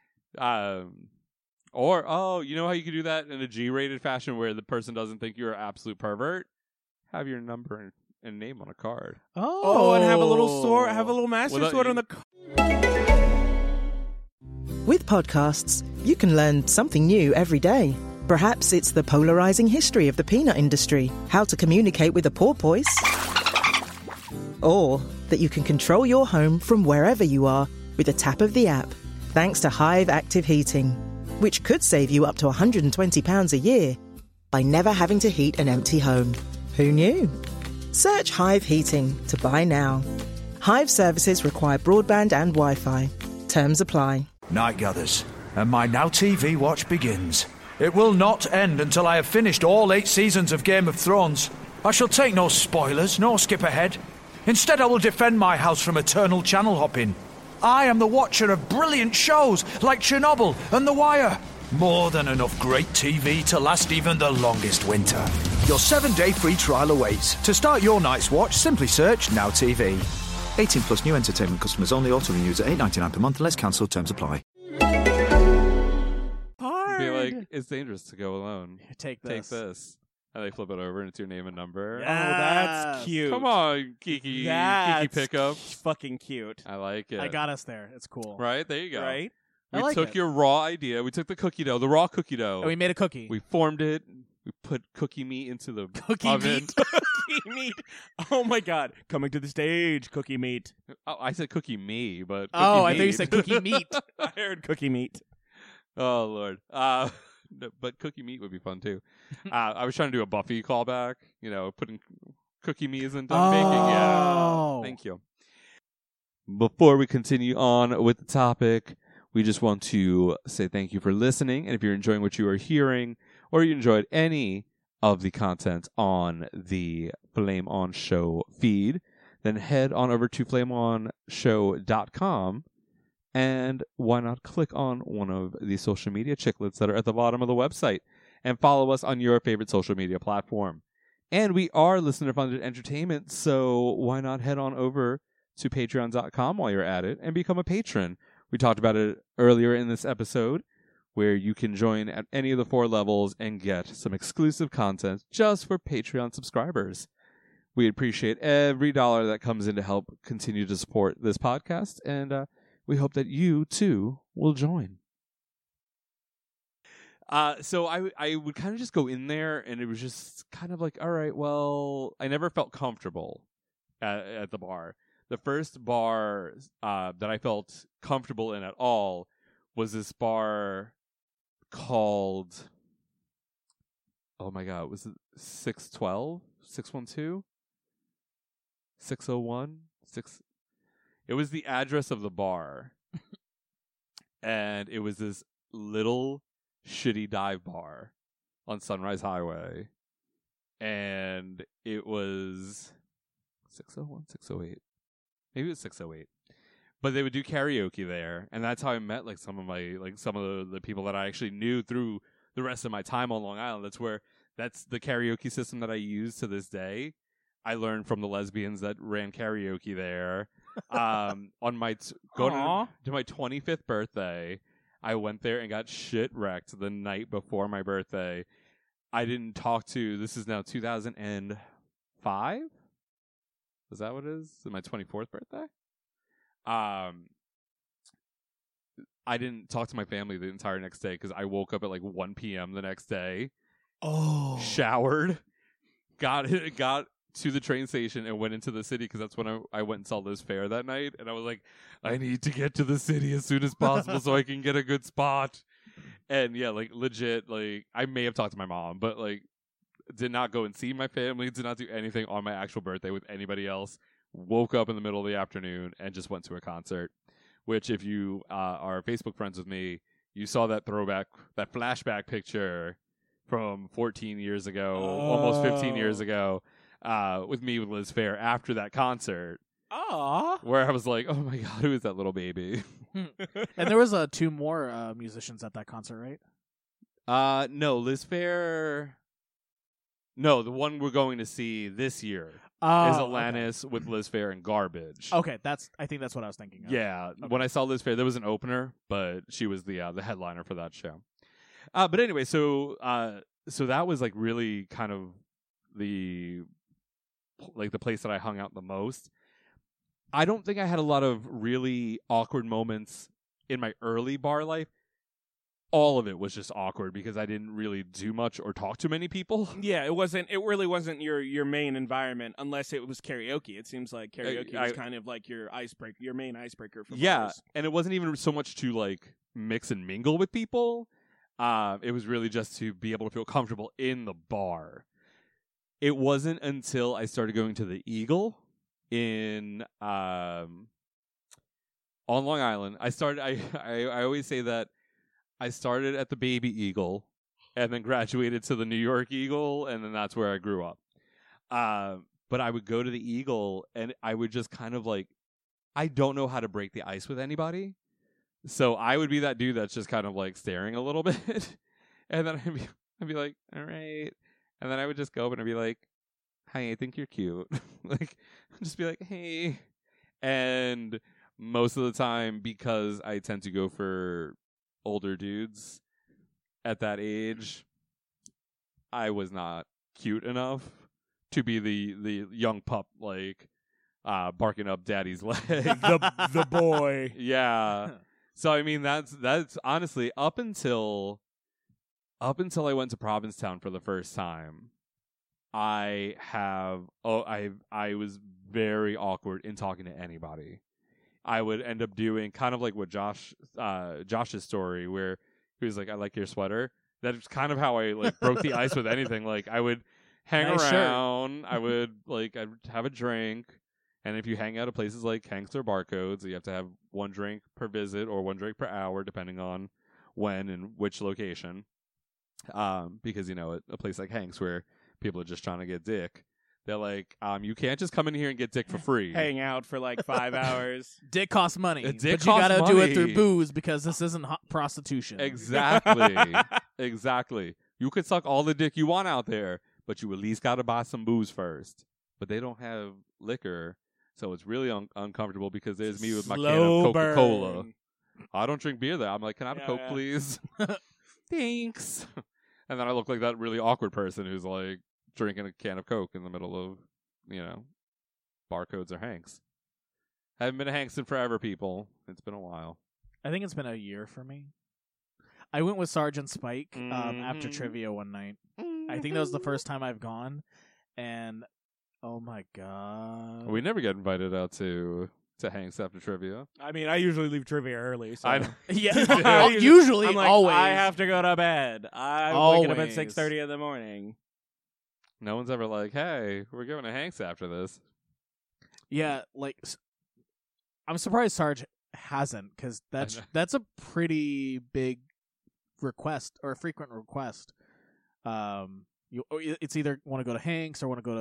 Or, you know how you could do that in a G-rated fashion where the person doesn't think you're an absolute pervert? Have your number and name on a card. Oh, and have a little master Well, sword you- on the. With podcasts, you can learn something new every day. Perhaps it's the polarizing history of the peanut industry, how to communicate with a porpoise, or that you can control your home from wherever you are with a tap of the app, thanks to Hive Active Heating, which could save you up to £120 a year by never having to heat an empty home. Who knew? Search Hive Heating to buy now. Hive services require broadband and Wi-Fi. Terms apply. Night gathers, and my Now TV watch begins. It will not end until I have finished all 8 seasons of Game of Thrones. I shall take no spoilers, nor skip ahead. Instead, I will defend my house from eternal channel hopping. I am the watcher of brilliant shows like Chernobyl and The Wire. More than enough great TV to last even the longest winter. Your 7-day free trial awaits. To start your night's watch, simply search Now TV. 18 plus new entertainment customers only. Auto renews at $8.99 per month unless cancelled. Terms apply. Be like, it's dangerous to go alone. Take Take this. this. And they flip it over and it's your name and number. Oh, that's cute. Come on, Kiki. That's Kiki pickup. fucking cute. I like it. I got us there. It's cool. Right? There you go. Right? I We like took it. your raw idea. We took the cookie dough, the raw cookie dough. And we made a cookie. We formed it. We put cookie meat into the Cookie oven. meat. Cookie meat. Oh my god. Coming to the stage, cookie meat. Oh, I said cookie me, but Oh, cookie I thought you meat. said cookie meat. I heard cookie meat. Oh Lord. but cookie meat would be fun too. I was trying to do a Buffy callback, putting cookie meat isn't done baking. Yeah, thank you. Before we continue on with the topic, we just want to say thank you for listening. And if you're enjoying what you are hearing, or you enjoyed any of the content on the Flame On Show feed, then head on over to flameonshow.com. And why not click on one of the social media chiclets that are at the bottom of the website and follow us on your favorite social media platform. And we are listener-funded entertainment, so why not head on over to patreon.com while you're at it and become a patron. We talked about it earlier in this episode, where you can join at any of the 4 levels and get some exclusive content just for Patreon subscribers. We appreciate every dollar that comes in to help continue to support this podcast, and we hope that you, too, will join. So I would kind of just go in there, and it was just kind of like, all right, well, I never felt comfortable at the bar. The first bar that I felt comfortable in at all was this bar called, oh my God, was it 612? 612? 601? It was the address of the bar. And it was this little shitty dive bar on Sunrise Highway. And it was 601, 608. Maybe it was 608. But they would do karaoke there, and that's how I met some of the people that I actually knew through the rest of my time on Long Island. That's the karaoke system that I use to this day. I learned from the lesbians that ran karaoke there. On my to my 25th birthday, I went there and got shit wrecked the night before my birthday. I didn't talk to. This is now 2005. Is that what it is? My 24th birthday? I didn't talk to my family the entire next day because I woke up at 1 p.m. the next day. Oh. Showered, got to the train station and went into the city because that's when I went and saw Liz Fair that night. And I was like, I need to get to the city as soon as possible so I can get a good spot. And yeah, legit, I may have talked to my mom, but did not go and see my family, did not do anything on my actual birthday with anybody else. Woke up in the middle of the afternoon and just went to a concert, which if you are Facebook friends with me, you saw that flashback picture from 14 years ago, almost 15 years ago, with me with Liz Fair after that concert. Aww. Where I was like, oh my God, who is that little baby? And there was 2 more musicians at that concert, right? No, Liz Fair. No, the one we're going to see this year is Alanis with Liz Fair and Garbage. Okay, I think that's what I was thinking of. Yeah, okay. When I saw Liz Fair, there was an opener, but she was the headliner for that show. But anyway, so that was really kind of the place that I hung out the most. I don't think I had a lot of really awkward moments in my early bar life. All of it was just awkward because I didn't really do much or talk to many people. Yeah, it really wasn't your main environment unless it was karaoke. It seems like karaoke was kind of like your main icebreaker for bars. And it wasn't even so much to mix and mingle with people. It was really just to be able to feel comfortable in the bar. It wasn't until I started going to the Eagle on Long Island. I always say that I started at the Baby Eagle and then graduated to the New York Eagle, and then that's where I grew up. But I would go to the Eagle, and I would just kind of I don't know how to break the ice with anybody. So I would be that dude that's just kind of staring a little bit. And then I'd be like, all right. And then I would just go up and I'd be like, hi, I think you're cute. Just be like, hey. And most of the time, because I tend to go for older dudes at that age, I was not cute enough to be the young pup barking up daddy's leg. the boy. Yeah. So I mean that's honestly up until I went to Provincetown for the first time, I was very awkward in talking to anybody. I would end up doing kind of like what Josh's story, where he was like, I like your sweater. That's kind of how I like broke the ice with anything. Like I would hang Nice shirt. around, I'd have a drink, and if you hang out at places like Hanks or Barcodes, you have to have one drink per visit or one drink per hour, depending on when and which location. Because a place like Hanks where people are just trying to get dick. They're like, you can't just come in here and get dick for free. Hang out for like 5 hours. Dick costs money, Dick but you costs gotta do it money. through booze because this isn't prostitution. Exactly. Exactly. You could suck all the dick you want out there, but you at least got to buy some booze first. But they don't have liquor, so it's really uncomfortable because there's me with my can of Coca-Cola. burn. I don't drink beer there. I'm like, can I have a Coke, Yeah. please? Thanks. And then I look like that really awkward person who's like drinking a can of Coke in the middle of, Barcodes or Hanks. Haven't been a Hanks in forever, people. It's been a while. I think it's been a year for me. I went with Sergeant Spike after Mhm. trivia one night. I think that was the first time I've gone, and oh my god, We never get invited out to Hanks after trivia. I mean, I usually leave trivia early. So. I know. yeah, usually, I'm like, always. I have to go to bed. I'm waking up at Always. 6:30 in the morning. No one's ever like, hey, we're going to Hanks after this. Yeah, like I'm surprised Sarge hasn't, because that's a pretty big request or a frequent request. It's either want to go to Hanks or want to go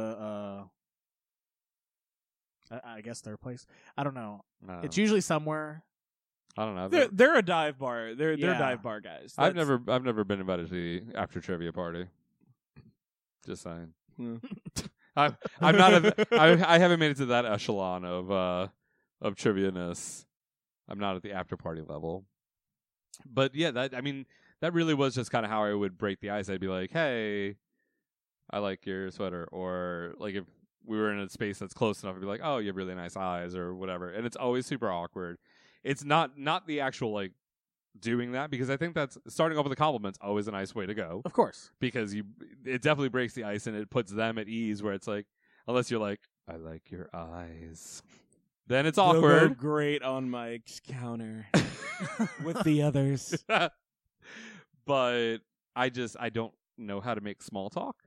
to I guess their place. I don't know. It's usually somewhere. I don't know. They're a dive bar. They're Yeah. dive bar guys. I've That's- never been invited to the after trivia party. Just saying. Yeah. I'm not. I haven't made it to that echelon of trivia-ness. I'm not at the after party level. But yeah, that really was just kind of how I would break the ice. I'd be like, hey, I like your sweater, or like if we were in a space that's close enough, I'd be like, oh, you have really nice eyes, or whatever. And it's always super awkward. It's not the actual like doing that, because I think that's starting off with a compliment's always a nice way to go, Of course. because it definitely breaks the ice and it puts them at ease, where it's like, unless you're like, I like your eyes, then it's They'll go awkward. great on Mike's counter with the others. But I don't know how to make small talk.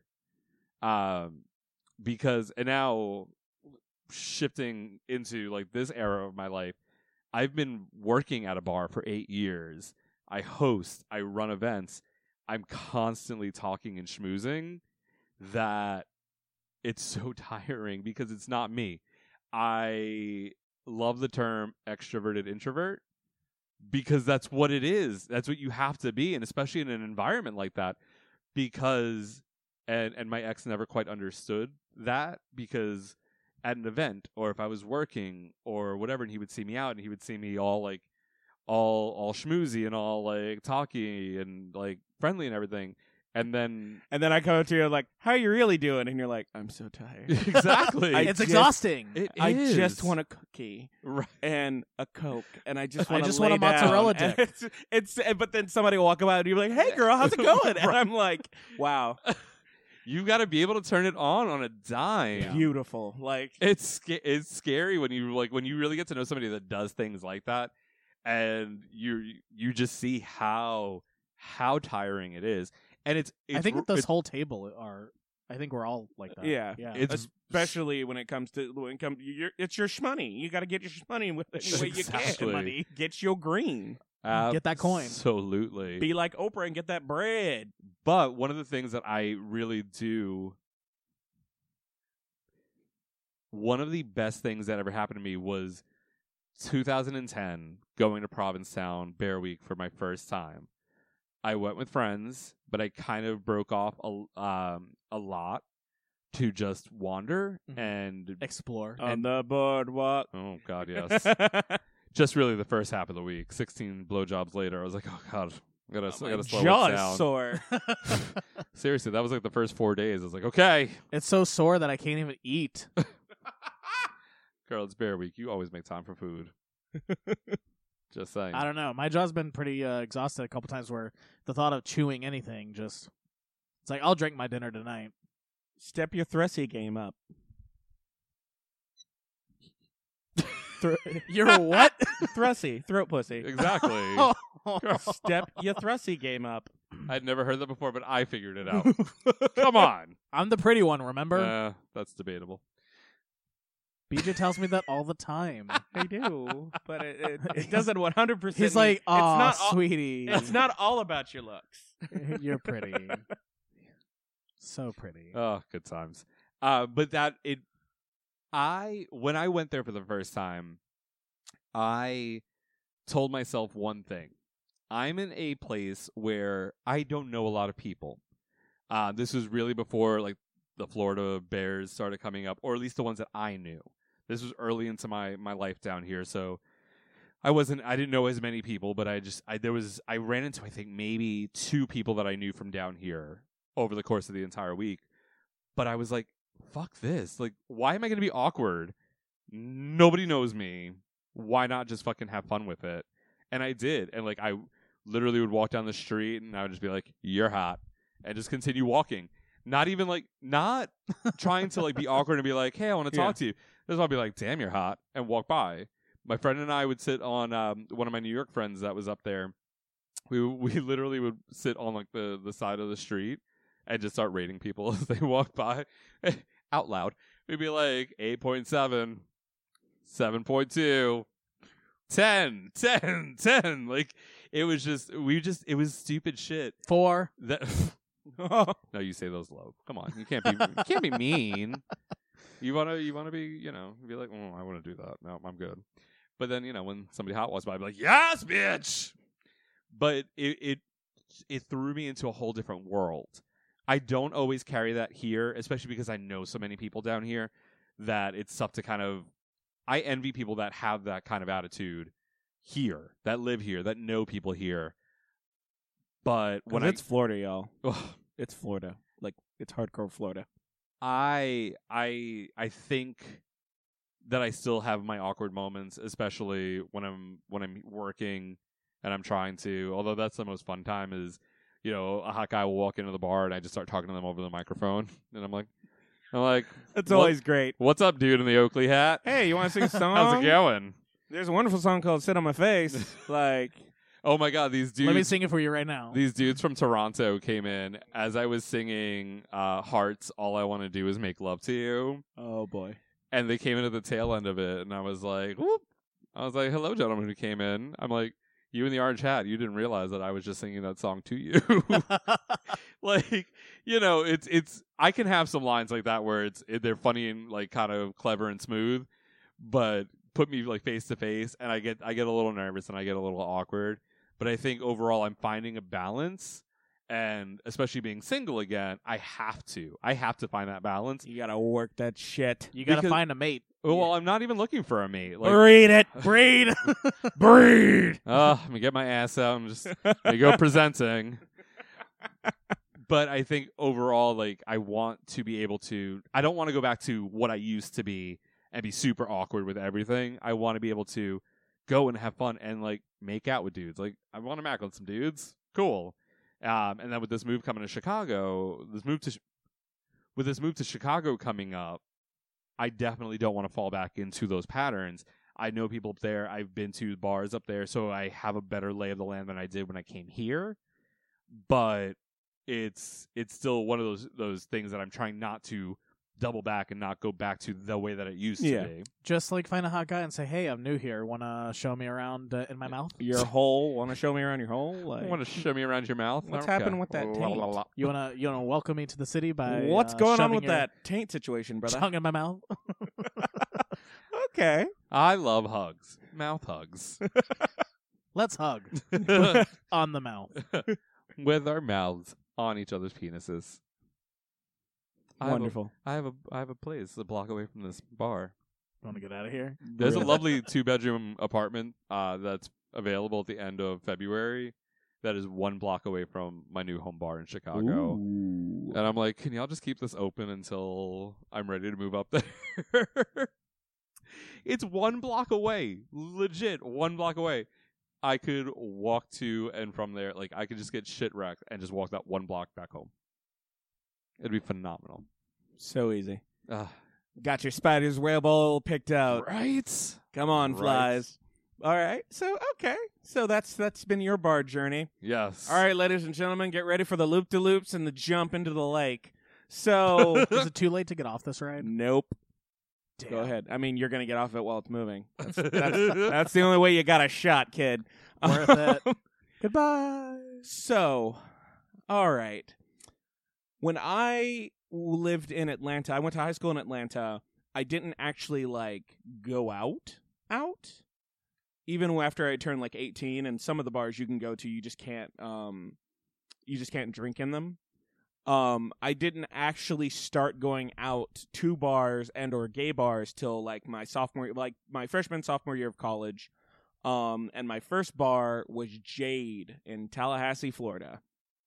Because, and now shifting into like this era of my life, I've been working at a bar for 8 years. I host, I run events. I'm constantly talking and schmoozing that it's so tiring because it's not me. I love the term extroverted introvert because that's what it is. That's what you have to be, and especially in an environment like that, because and my ex never quite understood that, because at an event or if I was working or whatever, and he would see me out and he would see me all like all schmoozy and all like talky and like friendly and everything, and then I come up to you like, how are you really doing? And you're like, I'm so tired. exactly It's exhausting. I is. just want a cookie Right. and a Coke, and I just I want just want a mozzarella down. dick. And it's but then somebody will walk about and you're like, hey girl, how's it going? And I'm like, wow, You got to be able to turn it on a dime. beautiful. Like, It's scary when you really get to know somebody that does things like that, and you just see how tiring it is. And it's I think this whole table I think we're all like that. yeah, Yeah. It's especially when it comes to it's your shmoney. You got to get your shmoney with any way you Exactly. can. Money. Get your green. Get that coin. Absolutely. Be like Oprah and get that bread. But one of the things that I really do, one of the best things that ever happened to me was 2010, going to Provincetown Bear Week for my first time. I went with friends, but I kind of broke off a lot to just wander Mhm. and Explore. On the boardwalk. oh god, yes. Just really the first half of the week. 16 blowjobs later, I was like, oh god, I gotta slow it Jaw down. is sore. Seriously, that was like the first 4 days. I was like, okay, It's so sore that I can't even eat. girl, it's Bear Week. You always make time for food. Just saying. I don't know. My jaw's been pretty exhausted a couple times where the thought of chewing anything just... It's like, I'll drink my dinner tonight. Step your Thressy game up. You're a what? Thrussy, throat pussy. Exactly. Step your Thrussy game up. I'd never heard that before, but I figured it out. Come on. I'm the pretty one, remember? That's debatable. BJ tells me that all the time. I do, but it doesn't 100%. He's like, "Oh, it's not sweetie, It's not all about your looks. you're pretty, so pretty." Oh, good times. But when I went there for the first time, I told myself one thing. I'm in a place where I don't know a lot of people. This was really before like the Florida Bears started coming up, or at least the ones that I knew. This was early into my life down here, so I didn't know as many people, but I ran into I think maybe 2 people that I knew from down here over the course of the entire week. But I was like, fuck this. Like, why am I going to be awkward? Nobody knows me. Why not just fucking have fun with it? And I did. And like I literally would walk down the street and I would just be like, "You're hot," and just continue walking. Not even like not trying to like be awkward and be like, "Hey, I want to talk to you." Just I'll be like, "Damn, you're hot," and walk by. My friend and I would sit on one of my New York friends that was up there. We literally would sit on like the side of the street and just start rating people as they walk by out loud. We'd be like 8.7, 7.2, 10, 10, 10. Like it was just it was stupid shit. 4. That no, you say those low. Come on, you can't be mean. You wanna be be like, "Oh, I want to do that." No, I'm good. But then when somebody hot walks by, I'd be like, "Yes, bitch." But it threw me into a whole different world. I don't always carry that here, especially because I know so many people down here that it's tough to kind of. I envy people that have that kind of attitude here, that live here, that know people here. But when it's Florida, y'all. It's Florida. Like it's hardcore Florida. I think that I still have my awkward moments, especially when I'm working and I'm trying to. Although that's the most fun time is, a hot guy will walk into the bar and I just start talking to them over the microphone, and I'm like, that's always great. What's up, dude in the Oakley hat? Hey, you want to sing a song? How's it going? There's a wonderful song called "Sit on My Face." Like. Oh my God, these dudes! Let me sing it for you right now. These dudes from Toronto came in as I was singing "Hearts." All I want to do is make love to you. Oh boy! And they came in at the tail end of it, and I was like, "Whoop!" I was like, "Hello, gentlemen who came in." I'm like, "You in the orange hat? You didn't realize that I was just singing that song to you." Like, it's. I can have some lines like that where they're funny and like kind of clever and smooth, but put me like face to face, and I get a little nervous and I get a little awkward. But I think overall I'm finding a balance, and especially being single again, I have to find that balance. You gotta work that shit. You gotta find a mate. Well, I'm not even looking for a mate. Like, breed it. Breed. Breed. I'm gonna get my ass out. I'm just gonna go presenting. But I think overall, like, I want to be able to. I don't want to go back to what I used to be and be super awkward with everything. I want to be able to go and have fun and like make out with dudes. Like, I want to mac with some dudes. Cool. And then with this move coming to Chicago, this move to Chicago coming up, I definitely don't want to fall back into those patterns. I know people up there. I've been to bars up there, so I have a better lay of the land than I did when I came here. But it's still one of those things that I'm trying not to double back and not go back to the way that it used to be. Just like find a hot guy and say, "Hey, I'm new here. Want to show me around in my mouth? Your hole? Want to show me around your hole? Like, want to show me around your mouth? What's happening with that taint? You wanna welcome me to the city by what's going on with your that taint situation, brother? tongue in my mouth? Okay. I love hugs, mouth hugs. Let's hug on the mouth with our mouths on each other's penises. Wonderful. I have a place a block away from this bar. Want to get out of here? There's a lovely 2-bedroom apartment that's available at the end of February. That is 1 block away from my new home bar in Chicago. Ooh. And I'm like, can y'all just keep this open until I'm ready to move up there? It's 1 block away. Legit 1 block away. I could walk to and from there. Like, I could just get shit wrecked and just walk that 1 block back home. It'd be phenomenal. So easy. Got your spider's web all picked out. Right? Come on, Right. flies. All right. So, okay. So that's been your bar journey. Yes. All right, ladies and gentlemen, get ready for the loop-de-loops and the jump into the lake. So, Is it too late to get off this ride? nope. Damn. Go ahead. I mean, you're going to get off it while it's moving. That's the only way you got a shot, kid. Worth it. Goodbye. So, all right. When I lived in Atlanta, I went to high school in Atlanta. I didn't actually go out. Even after I turned 18, and some of the bars you can go to, you just can't drink in them. I didn't actually start going out to bars and or gay bars till my freshman sophomore year of college. And my first bar was Jade in Tallahassee, Florida.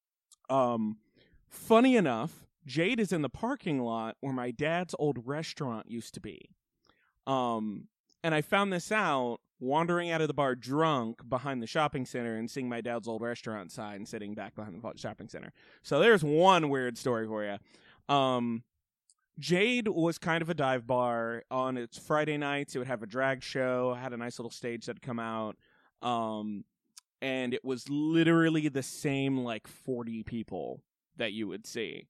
Funny enough, Jade is in the parking lot where my dad's old restaurant used to be. And I found this out wandering out of the bar drunk behind the shopping center and seeing my dad's old restaurant sign sitting back behind the shopping center. So there's one weird story for you. Jade was kind of a dive bar. On its Friday nights, it would have a drag show, had a nice little stage that'd come out. And it was literally the same 40 people that you would see.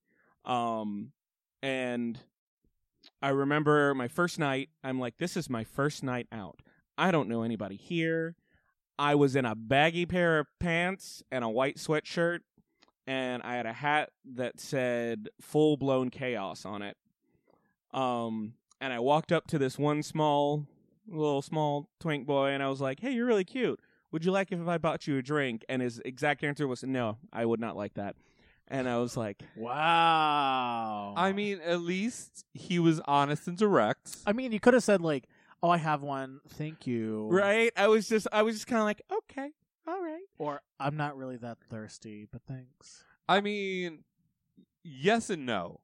And I remember my first night, I'm like, this is my first night out. I don't know anybody here. I was in a baggy pair of pants and a white sweatshirt, and I had a hat that said full-blown chaos on it. And I walked up to this one small twink boy, and I was like, hey, you're really cute. Would you like if I bought you a drink? And his exact answer was, no, I would not like that. And I was like, Wow. I mean, at least he was honest and direct. I mean, you could have said oh, I have one. Thank you. right? I was just kind of like, okay, all right. Or I'm not really that thirsty, but thanks. I mean, yes and no.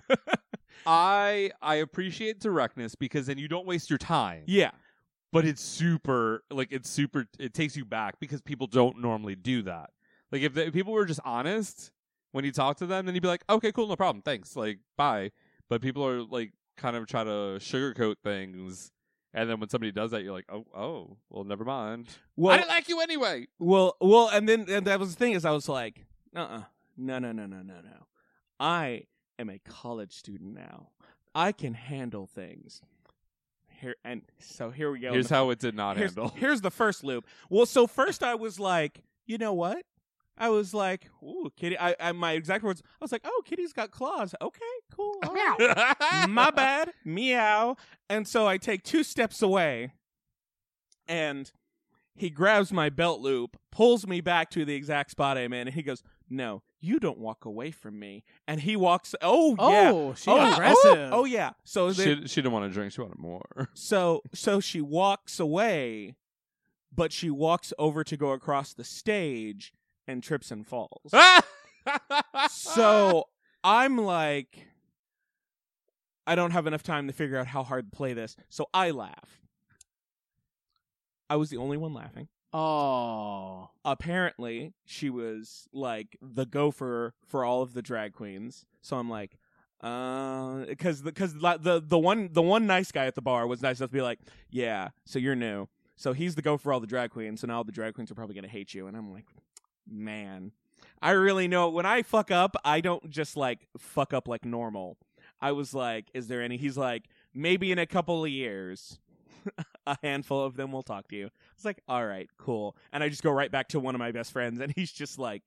I appreciate directness because then you don't waste your time. Yeah. But it takes you back because people don't normally do that. If people were just honest when you talk to them, then you'd be like, okay, cool, no problem, thanks, bye. But people are kind of try to sugarcoat things, and then when somebody does that, you're like, oh, well, never mind. Well, I didn't like you anyway. Well, and that was the thing is I was like, no. I am a college student now. I can handle things. Here we go. Here's how it did not handle. Here's the first loop. Well, so first I was like, you know what? I was like, ooh, kitty. I my exact words, I was like, oh, kitty's got claws. Okay, cool. All right. My bad. Meow. And so I take 2 steps away, and he grabs my belt loop, pulls me back to the exact spot I'm in, and he goes, no, you don't walk away from me. And he walks, yeah. She's aggressive. Oh, yeah. So she didn't want a drink. She wanted more. So she walks away, but she walks over to go across the stage and trips and falls. So I'm like, I don't have enough time to figure out how hard to play this. So I laugh. I was the only one laughing. Oh. Apparently, she was the gopher for all of the drag queens. So I'm like, because the one nice guy at the bar was nice enough to be like, yeah, so you're new. So he's the gopher for all the drag queens. So now all the drag queens are probably gonna hate you. And I'm like, man, I really know when I fuck up, I don't just fuck up like normal. I was like, is there any? He's like, maybe in a couple of years. A handful of them will talk to you. It's like, all right, cool. And I just go right back to one of my best friends, and he's just like,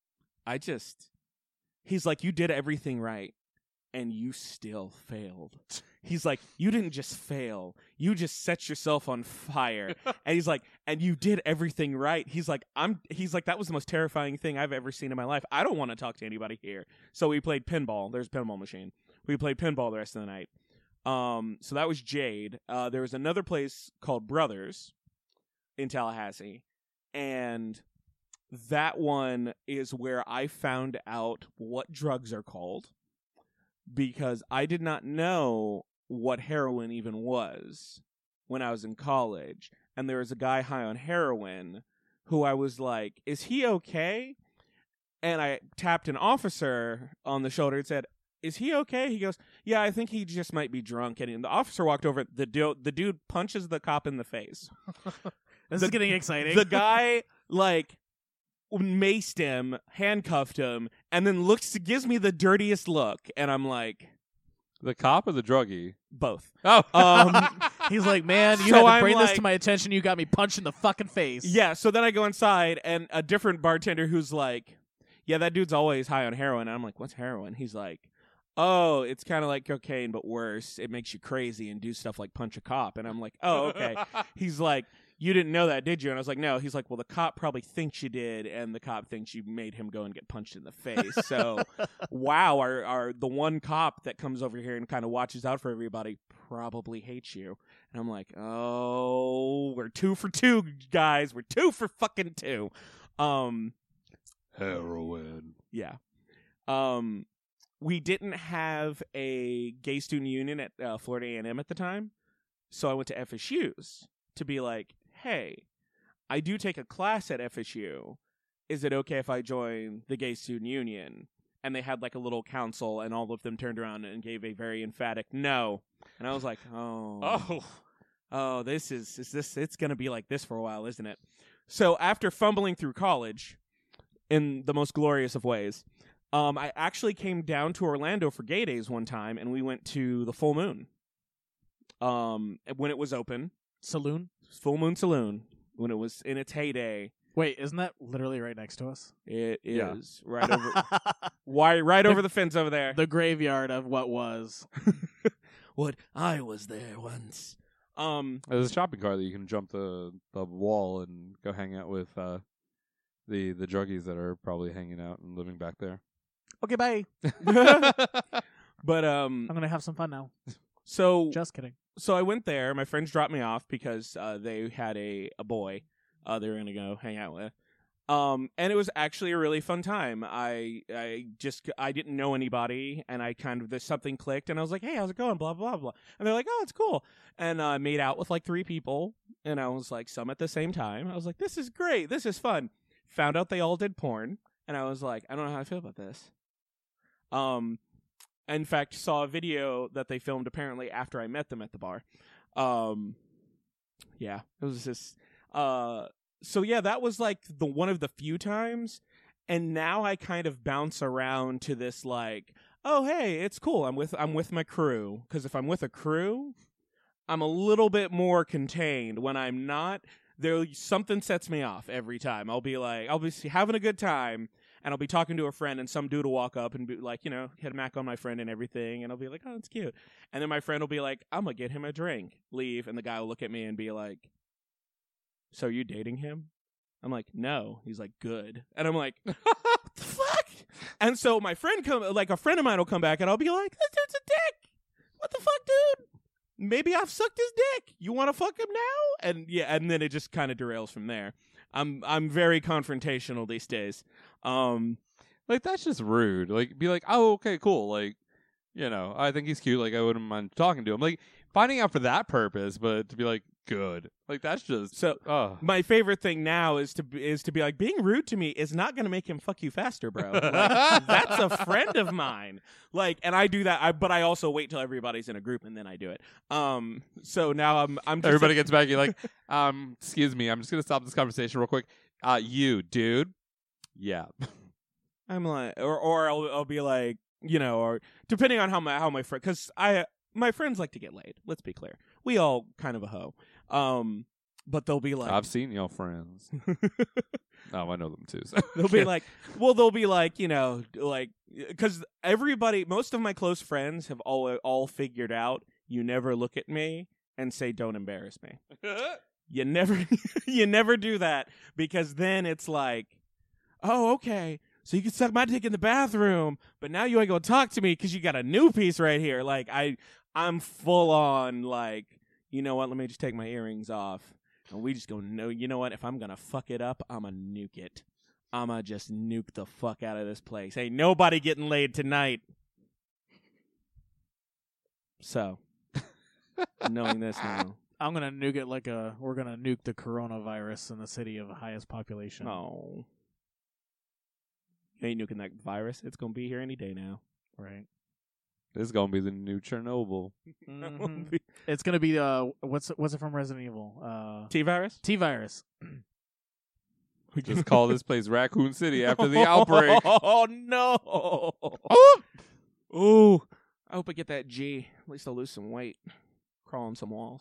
he's like, you did everything right, and you still failed. He's like, you didn't just fail. You just set yourself on fire. And he's like, and you did everything right. He's like, that was the most terrifying thing I've ever seen in my life. I don't want to talk to anybody here. So we played pinball. There's a pinball machine. We played pinball the rest of the night. So that was Jade. There was another place called Brothers in Tallahassee, and that one is where I found out what drugs are called, because I did not know what heroin even was when I was in college. And there was a guy high on heroin who I was like, is he okay? And I tapped an officer on the shoulder and said, is he okay? He goes, yeah, I think he just might be drunk. And the officer walked over. The dude punches the cop in the face. This is getting exciting. The guy, like, maced him, handcuffed him, and then gives me the dirtiest look. And I'm like... The cop or the druggie? Both. Oh. He's like, man, you So had to I'm bring this like- to my attention. You got me punched in the fucking face. Yeah, so then I go inside, and a different bartender who's like, yeah, that dude's always high on heroin. And I'm like, what's heroin? He's like, oh, it's kind of like cocaine, but worse. It makes you crazy and do stuff like punch a cop. And I'm like, oh, okay. He's like, you didn't know that, did you? And I was like, no. He's like, well, the cop probably thinks you did, and the cop thinks you made him go and get punched in the face. So, wow, our the one cop that comes over here and kind of watches out for everybody probably hates you. And I'm like, oh, we're 2 for 2, guys. We're 2 for fucking 2. Heroin. Yeah. We didn't have a gay student union at Florida A&M at the time, so I went to FSU's to be like, hey, I do take a class at FSU. Is it okay if I join the gay student union? And they had like a little council, and all of them turned around and gave a very emphatic no. And I was like, oh, this is it's going to be like this for a while, isn't it? So after fumbling through college in the most glorious of ways, I actually came down to Orlando for Gay Days one time, and we went to the Full Moon when it was open. Saloon? Full Moon Saloon, when it was in its heyday. Wait, isn't that literally right next to us? It Yeah. is right over right over the fence over there. The graveyard of what was. What I was there once. There's a shopping cart that you can jump the wall and go hang out with the druggies that are probably hanging out and living back there. Okay, bye. But I'm going to have some fun now. so Just kidding. So I went there. My friends dropped me off because they had a boy they were going to go hang out with. And it was actually a really fun time. I didn't know anybody, and there's something clicked, and I was like, hey, how's it going? Blah, blah, blah. And they're like, oh, it's cool. And I made out with like 3 people, and I was like, some at the same time. I was like, this is great. This is fun. Found out they all did porn, and I was like, I don't know how I feel about this. In fact, saw a video that they filmed apparently after I met them at the bar. Yeah, it was just so yeah, that was like the one of the few times, and now I kind of bounce around to this like, oh hey, it's cool. I'm with my crew, because if I'm with a crew, I'm a little bit more contained. When I'm not, something sets me off every time. I'll be having a good time, and I'll be talking to a friend, and some dude will walk up and be like, hit a mac on my friend and everything, and I'll be like, oh, that's cute. And then my friend will be like, I'm gonna get him a drink, leave, and the guy will look at me and be like, so are you dating him? I'm like, no. He's like, good. And I'm like, what the fuck? And so my friend a friend of mine will come back, and I'll be like, this dude's a dick. What the fuck, dude? Maybe I've sucked his dick. You want to fuck him now? And yeah, and then it just kind of derails from there. I'm very confrontational these days. Like, that's just rude. Like, be like, oh, okay, cool. Like, I think he's cute. Like, I wouldn't mind talking to him. Like, finding out for that purpose, but to be like, good. Like, that's just so. My favorite thing now is to be like, being rude to me is not going to make him fuck you faster, bro. Like, that's a friend of mine. Like, and I do that. But I also wait till everybody's in a group and then I do it. So now I'm just everybody gets back. You're like, excuse me, I'm just gonna stop this conversation real quick. You, dude. Yeah. I'm like, or I'll be like, or depending on how my friend, because my friends like to get laid. Let's be clear. We all kind of a hoe. But they'll be like, I've seen y'all friends. Oh, I know them too. So. They'll be like, like, because most of my close friends have all figured out, you never look at me and say, don't embarrass me. You never do that, because then it's like, oh, okay, so you can suck my dick in the bathroom, but now you ain't gonna talk to me because you got a new piece right here. Like, I'm full on like, you know what? Let me just take my earrings off, and we just go, no, you know what? If I'm gonna fuck it up, I'ma nuke it. I'ma just nuke the fuck out of this place. Ain't nobody getting laid tonight. So, knowing this now. I'm going to nuke it we're going to nuke the coronavirus in the city of the highest population. Oh. You ain't nuking that virus. It's going to be here any day now. Right. This is gonna be the new Chernobyl. Mhm. It's gonna be what's it from Resident Evil? T-Virus? T-Virus. We just call this place Raccoon City after the outbreak. Oh no! Ooh, I hope I get that G. At least I'll lose some weight, crawl on some walls.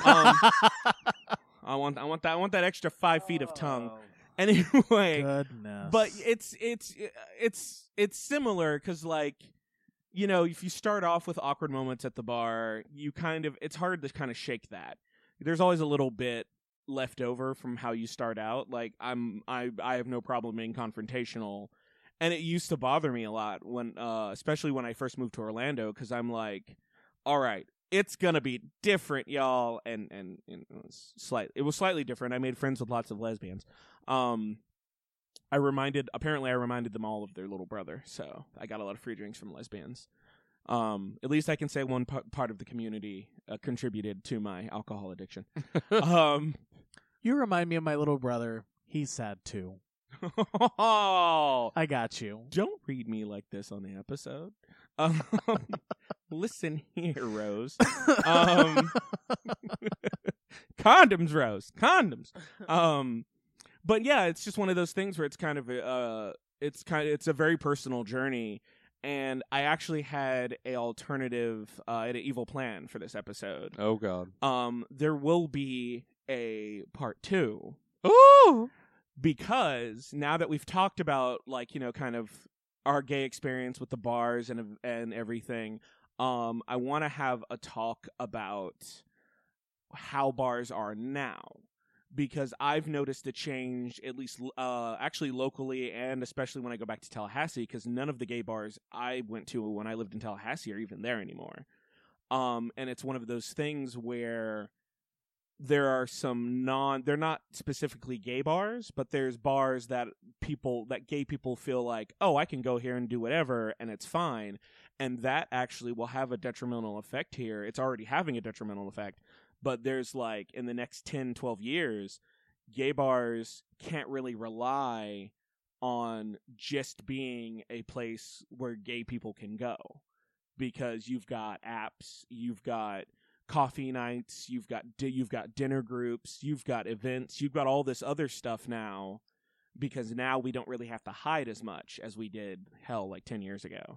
I want that extra 5 feet of tongue. Anyway, Goodness. but it's similar because, like, you know, if you start off with awkward moments at the bar, it's hard to kind of shake that. There's always a little bit left over from how you start out. Like, I have no problem being confrontational, and it used to bother me a lot when, especially when I first moved to Orlando, because I'm like, all right, it's gonna be different, y'all, and it was slightly different. I made friends with lots of lesbians. I reminded them all of their little brother, so I got a lot of free drinks from lesbians. At least I can say one part of the community contributed to my alcohol addiction. You remind me of my little brother. He's sad too. Oh, I got you. don't read me like this on the episode. Listen here, Rose. Condoms, Rose. Condoms. But yeah, it's just one of those things where it's kind of it's a very personal journey, and I actually had an alternative, an evil plan for this episode. Oh God. There will be a part 2. Ooh. Because now that we've talked about, like, you know, kind of our gay experience with the bars and everything, I want to have a talk about how bars are now. Because I've noticed a change, at least actually locally, and especially when I go back to Tallahassee, because none of the gay bars I went to when I lived in Tallahassee are even there anymore. And it's one of those things where there are they're not specifically gay bars, but there's bars that gay people feel like, oh, I can go here and do whatever, and it's fine. And that actually will have a detrimental effect here. It's already having a detrimental effect. But there's, like, in the next 10, 12 years, gay bars can't really rely on just being a place where gay people can go. Because you've got apps, you've got coffee nights, you've got dinner groups, you've got events, you've got all this other stuff now. Because now we don't really have to hide as much as we did, like 10 years ago.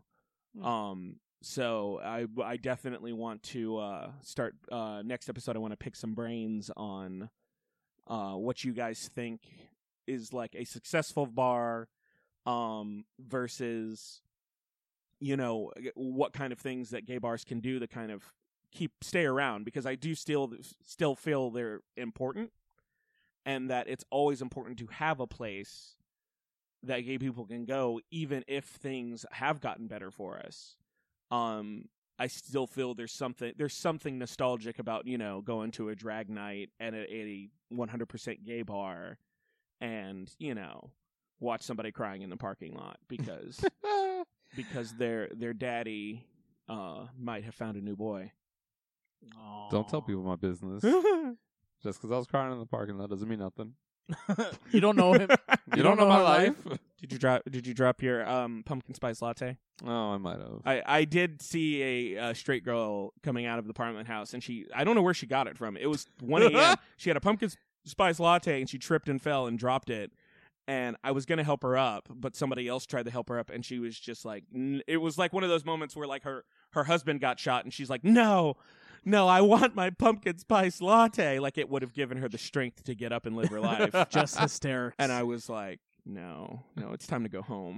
So I definitely want to start next episode. I want to pick some brains on what you guys think is like a successful bar versus, you know, what kind of things that gay bars can do to kind of stay around, because I do still feel they're important, and that it's always important to have a place that gay people can go, even if things have gotten better for us. I still feel there's something nostalgic about, you know, going to a drag night at a 100% gay bar and, you know, watch somebody crying in the parking lot because their daddy might have found a new boy. Aww. Don't tell people my business. Just because I was crying in the parking lot doesn't mean nothing. You don't know him. You don't know my life. Did you drop your pumpkin spice latte? Oh, I might have. I did see a straight girl coming out of the apartment house, and I don't know where she got it from. It was 1 a.m. She had a pumpkin spice latte, and she tripped and fell and dropped it. And I was going to help her up, but somebody else tried to help her up, and she was just like, it was like one of those moments where, like, her husband got shot, and she's like, no, I want my pumpkin spice latte. Like, it would have given her the strength to get up and live her life. Just hysterics. And I was like, no, it's time to go home.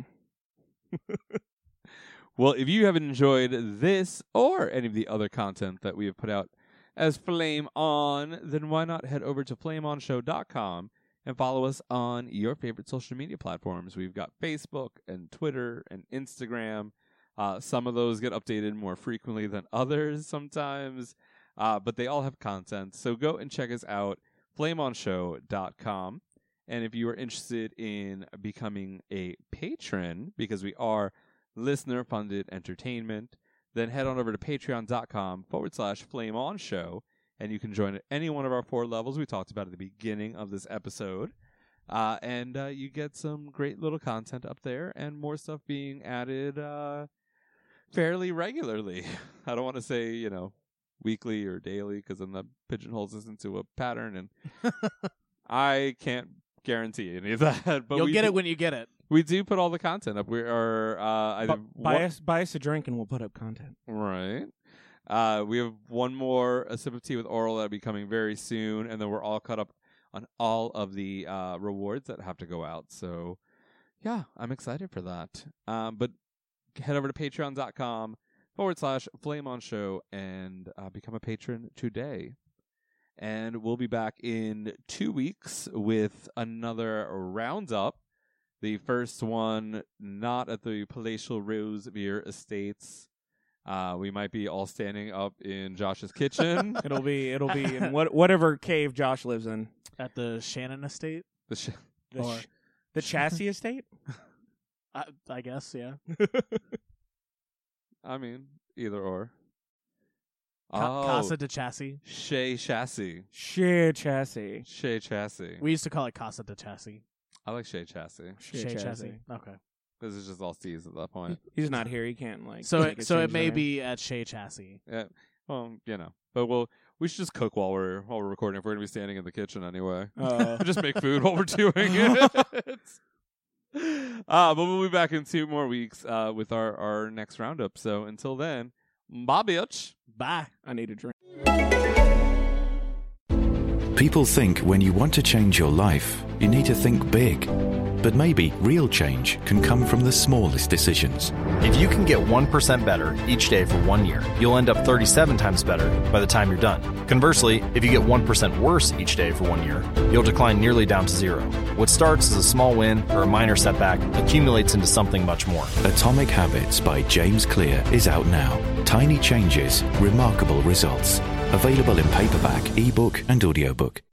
Well, if you haven't enjoyed this or any of the other content that we have put out as Flame On, then why not head over to flameonshow.com and follow us on your favorite social media platforms. We've got Facebook and Twitter and Instagram. Some of those get updated more frequently than others sometimes, but they all have content. So go and check us out, flameonshow.com. And if you are interested in becoming a patron, because we are listener-funded entertainment, then head on over to patreon.com/flameonshow, and you can join at any one of our 4 levels we talked about at the beginning of this episode. And you get some great little content up there and more stuff being added fairly regularly. I don't want to say, weekly or daily, because then that pigeonholes us into a pattern, and I can't guarantee any of that. But you'll get it when you get it. We do put all the content up. We are buy us a drink and we'll put up content. Right. We have one more A Sip of Tea with Oral that'll be coming very soon, and then we're all caught up on all of the rewards that have to go out. So, yeah, I'm excited for that. But head over to patreon.com/FlameOnShow and become a patron today. And we'll be back in 2 weeks with another roundup. The first one not at the palatial Rosevere Estates. We might be all standing up in Josh's kitchen. It'll be in whatever cave Josh lives in. At the Shannon Estate? The Chassis Estate? I guess, yeah. I mean, either or. Casa de Chassis. Shea Chassis. Shea Chassis. Shea Chassis. We used to call it Casa de Chassis. I like Shea Chassis. Shea Chassis. Okay. This is just all C's at that point. He's not here. He can't So it may be at Shea Chassis. Yeah. Well, but we should just cook while we're recording if we're gonna be standing in the kitchen anyway. Just make food while we're doing it. But we'll be back in 2 more weeks with our next roundup. So until then, bye, bitch. Bye. I need a drink. People think when you want to change your life, you need to think big. But maybe real change can come from the smallest decisions. If you can get 1% better each day for 1 year, you'll end up 37 times better by the time you're done. Conversely, if you get 1% worse each day for 1 year, you'll decline nearly down to 0. What starts as a small win or a minor setback accumulates into something much more. Atomic Habits by James Clear is out now. Tiny changes, remarkable results. Available in paperback, ebook, and audiobook.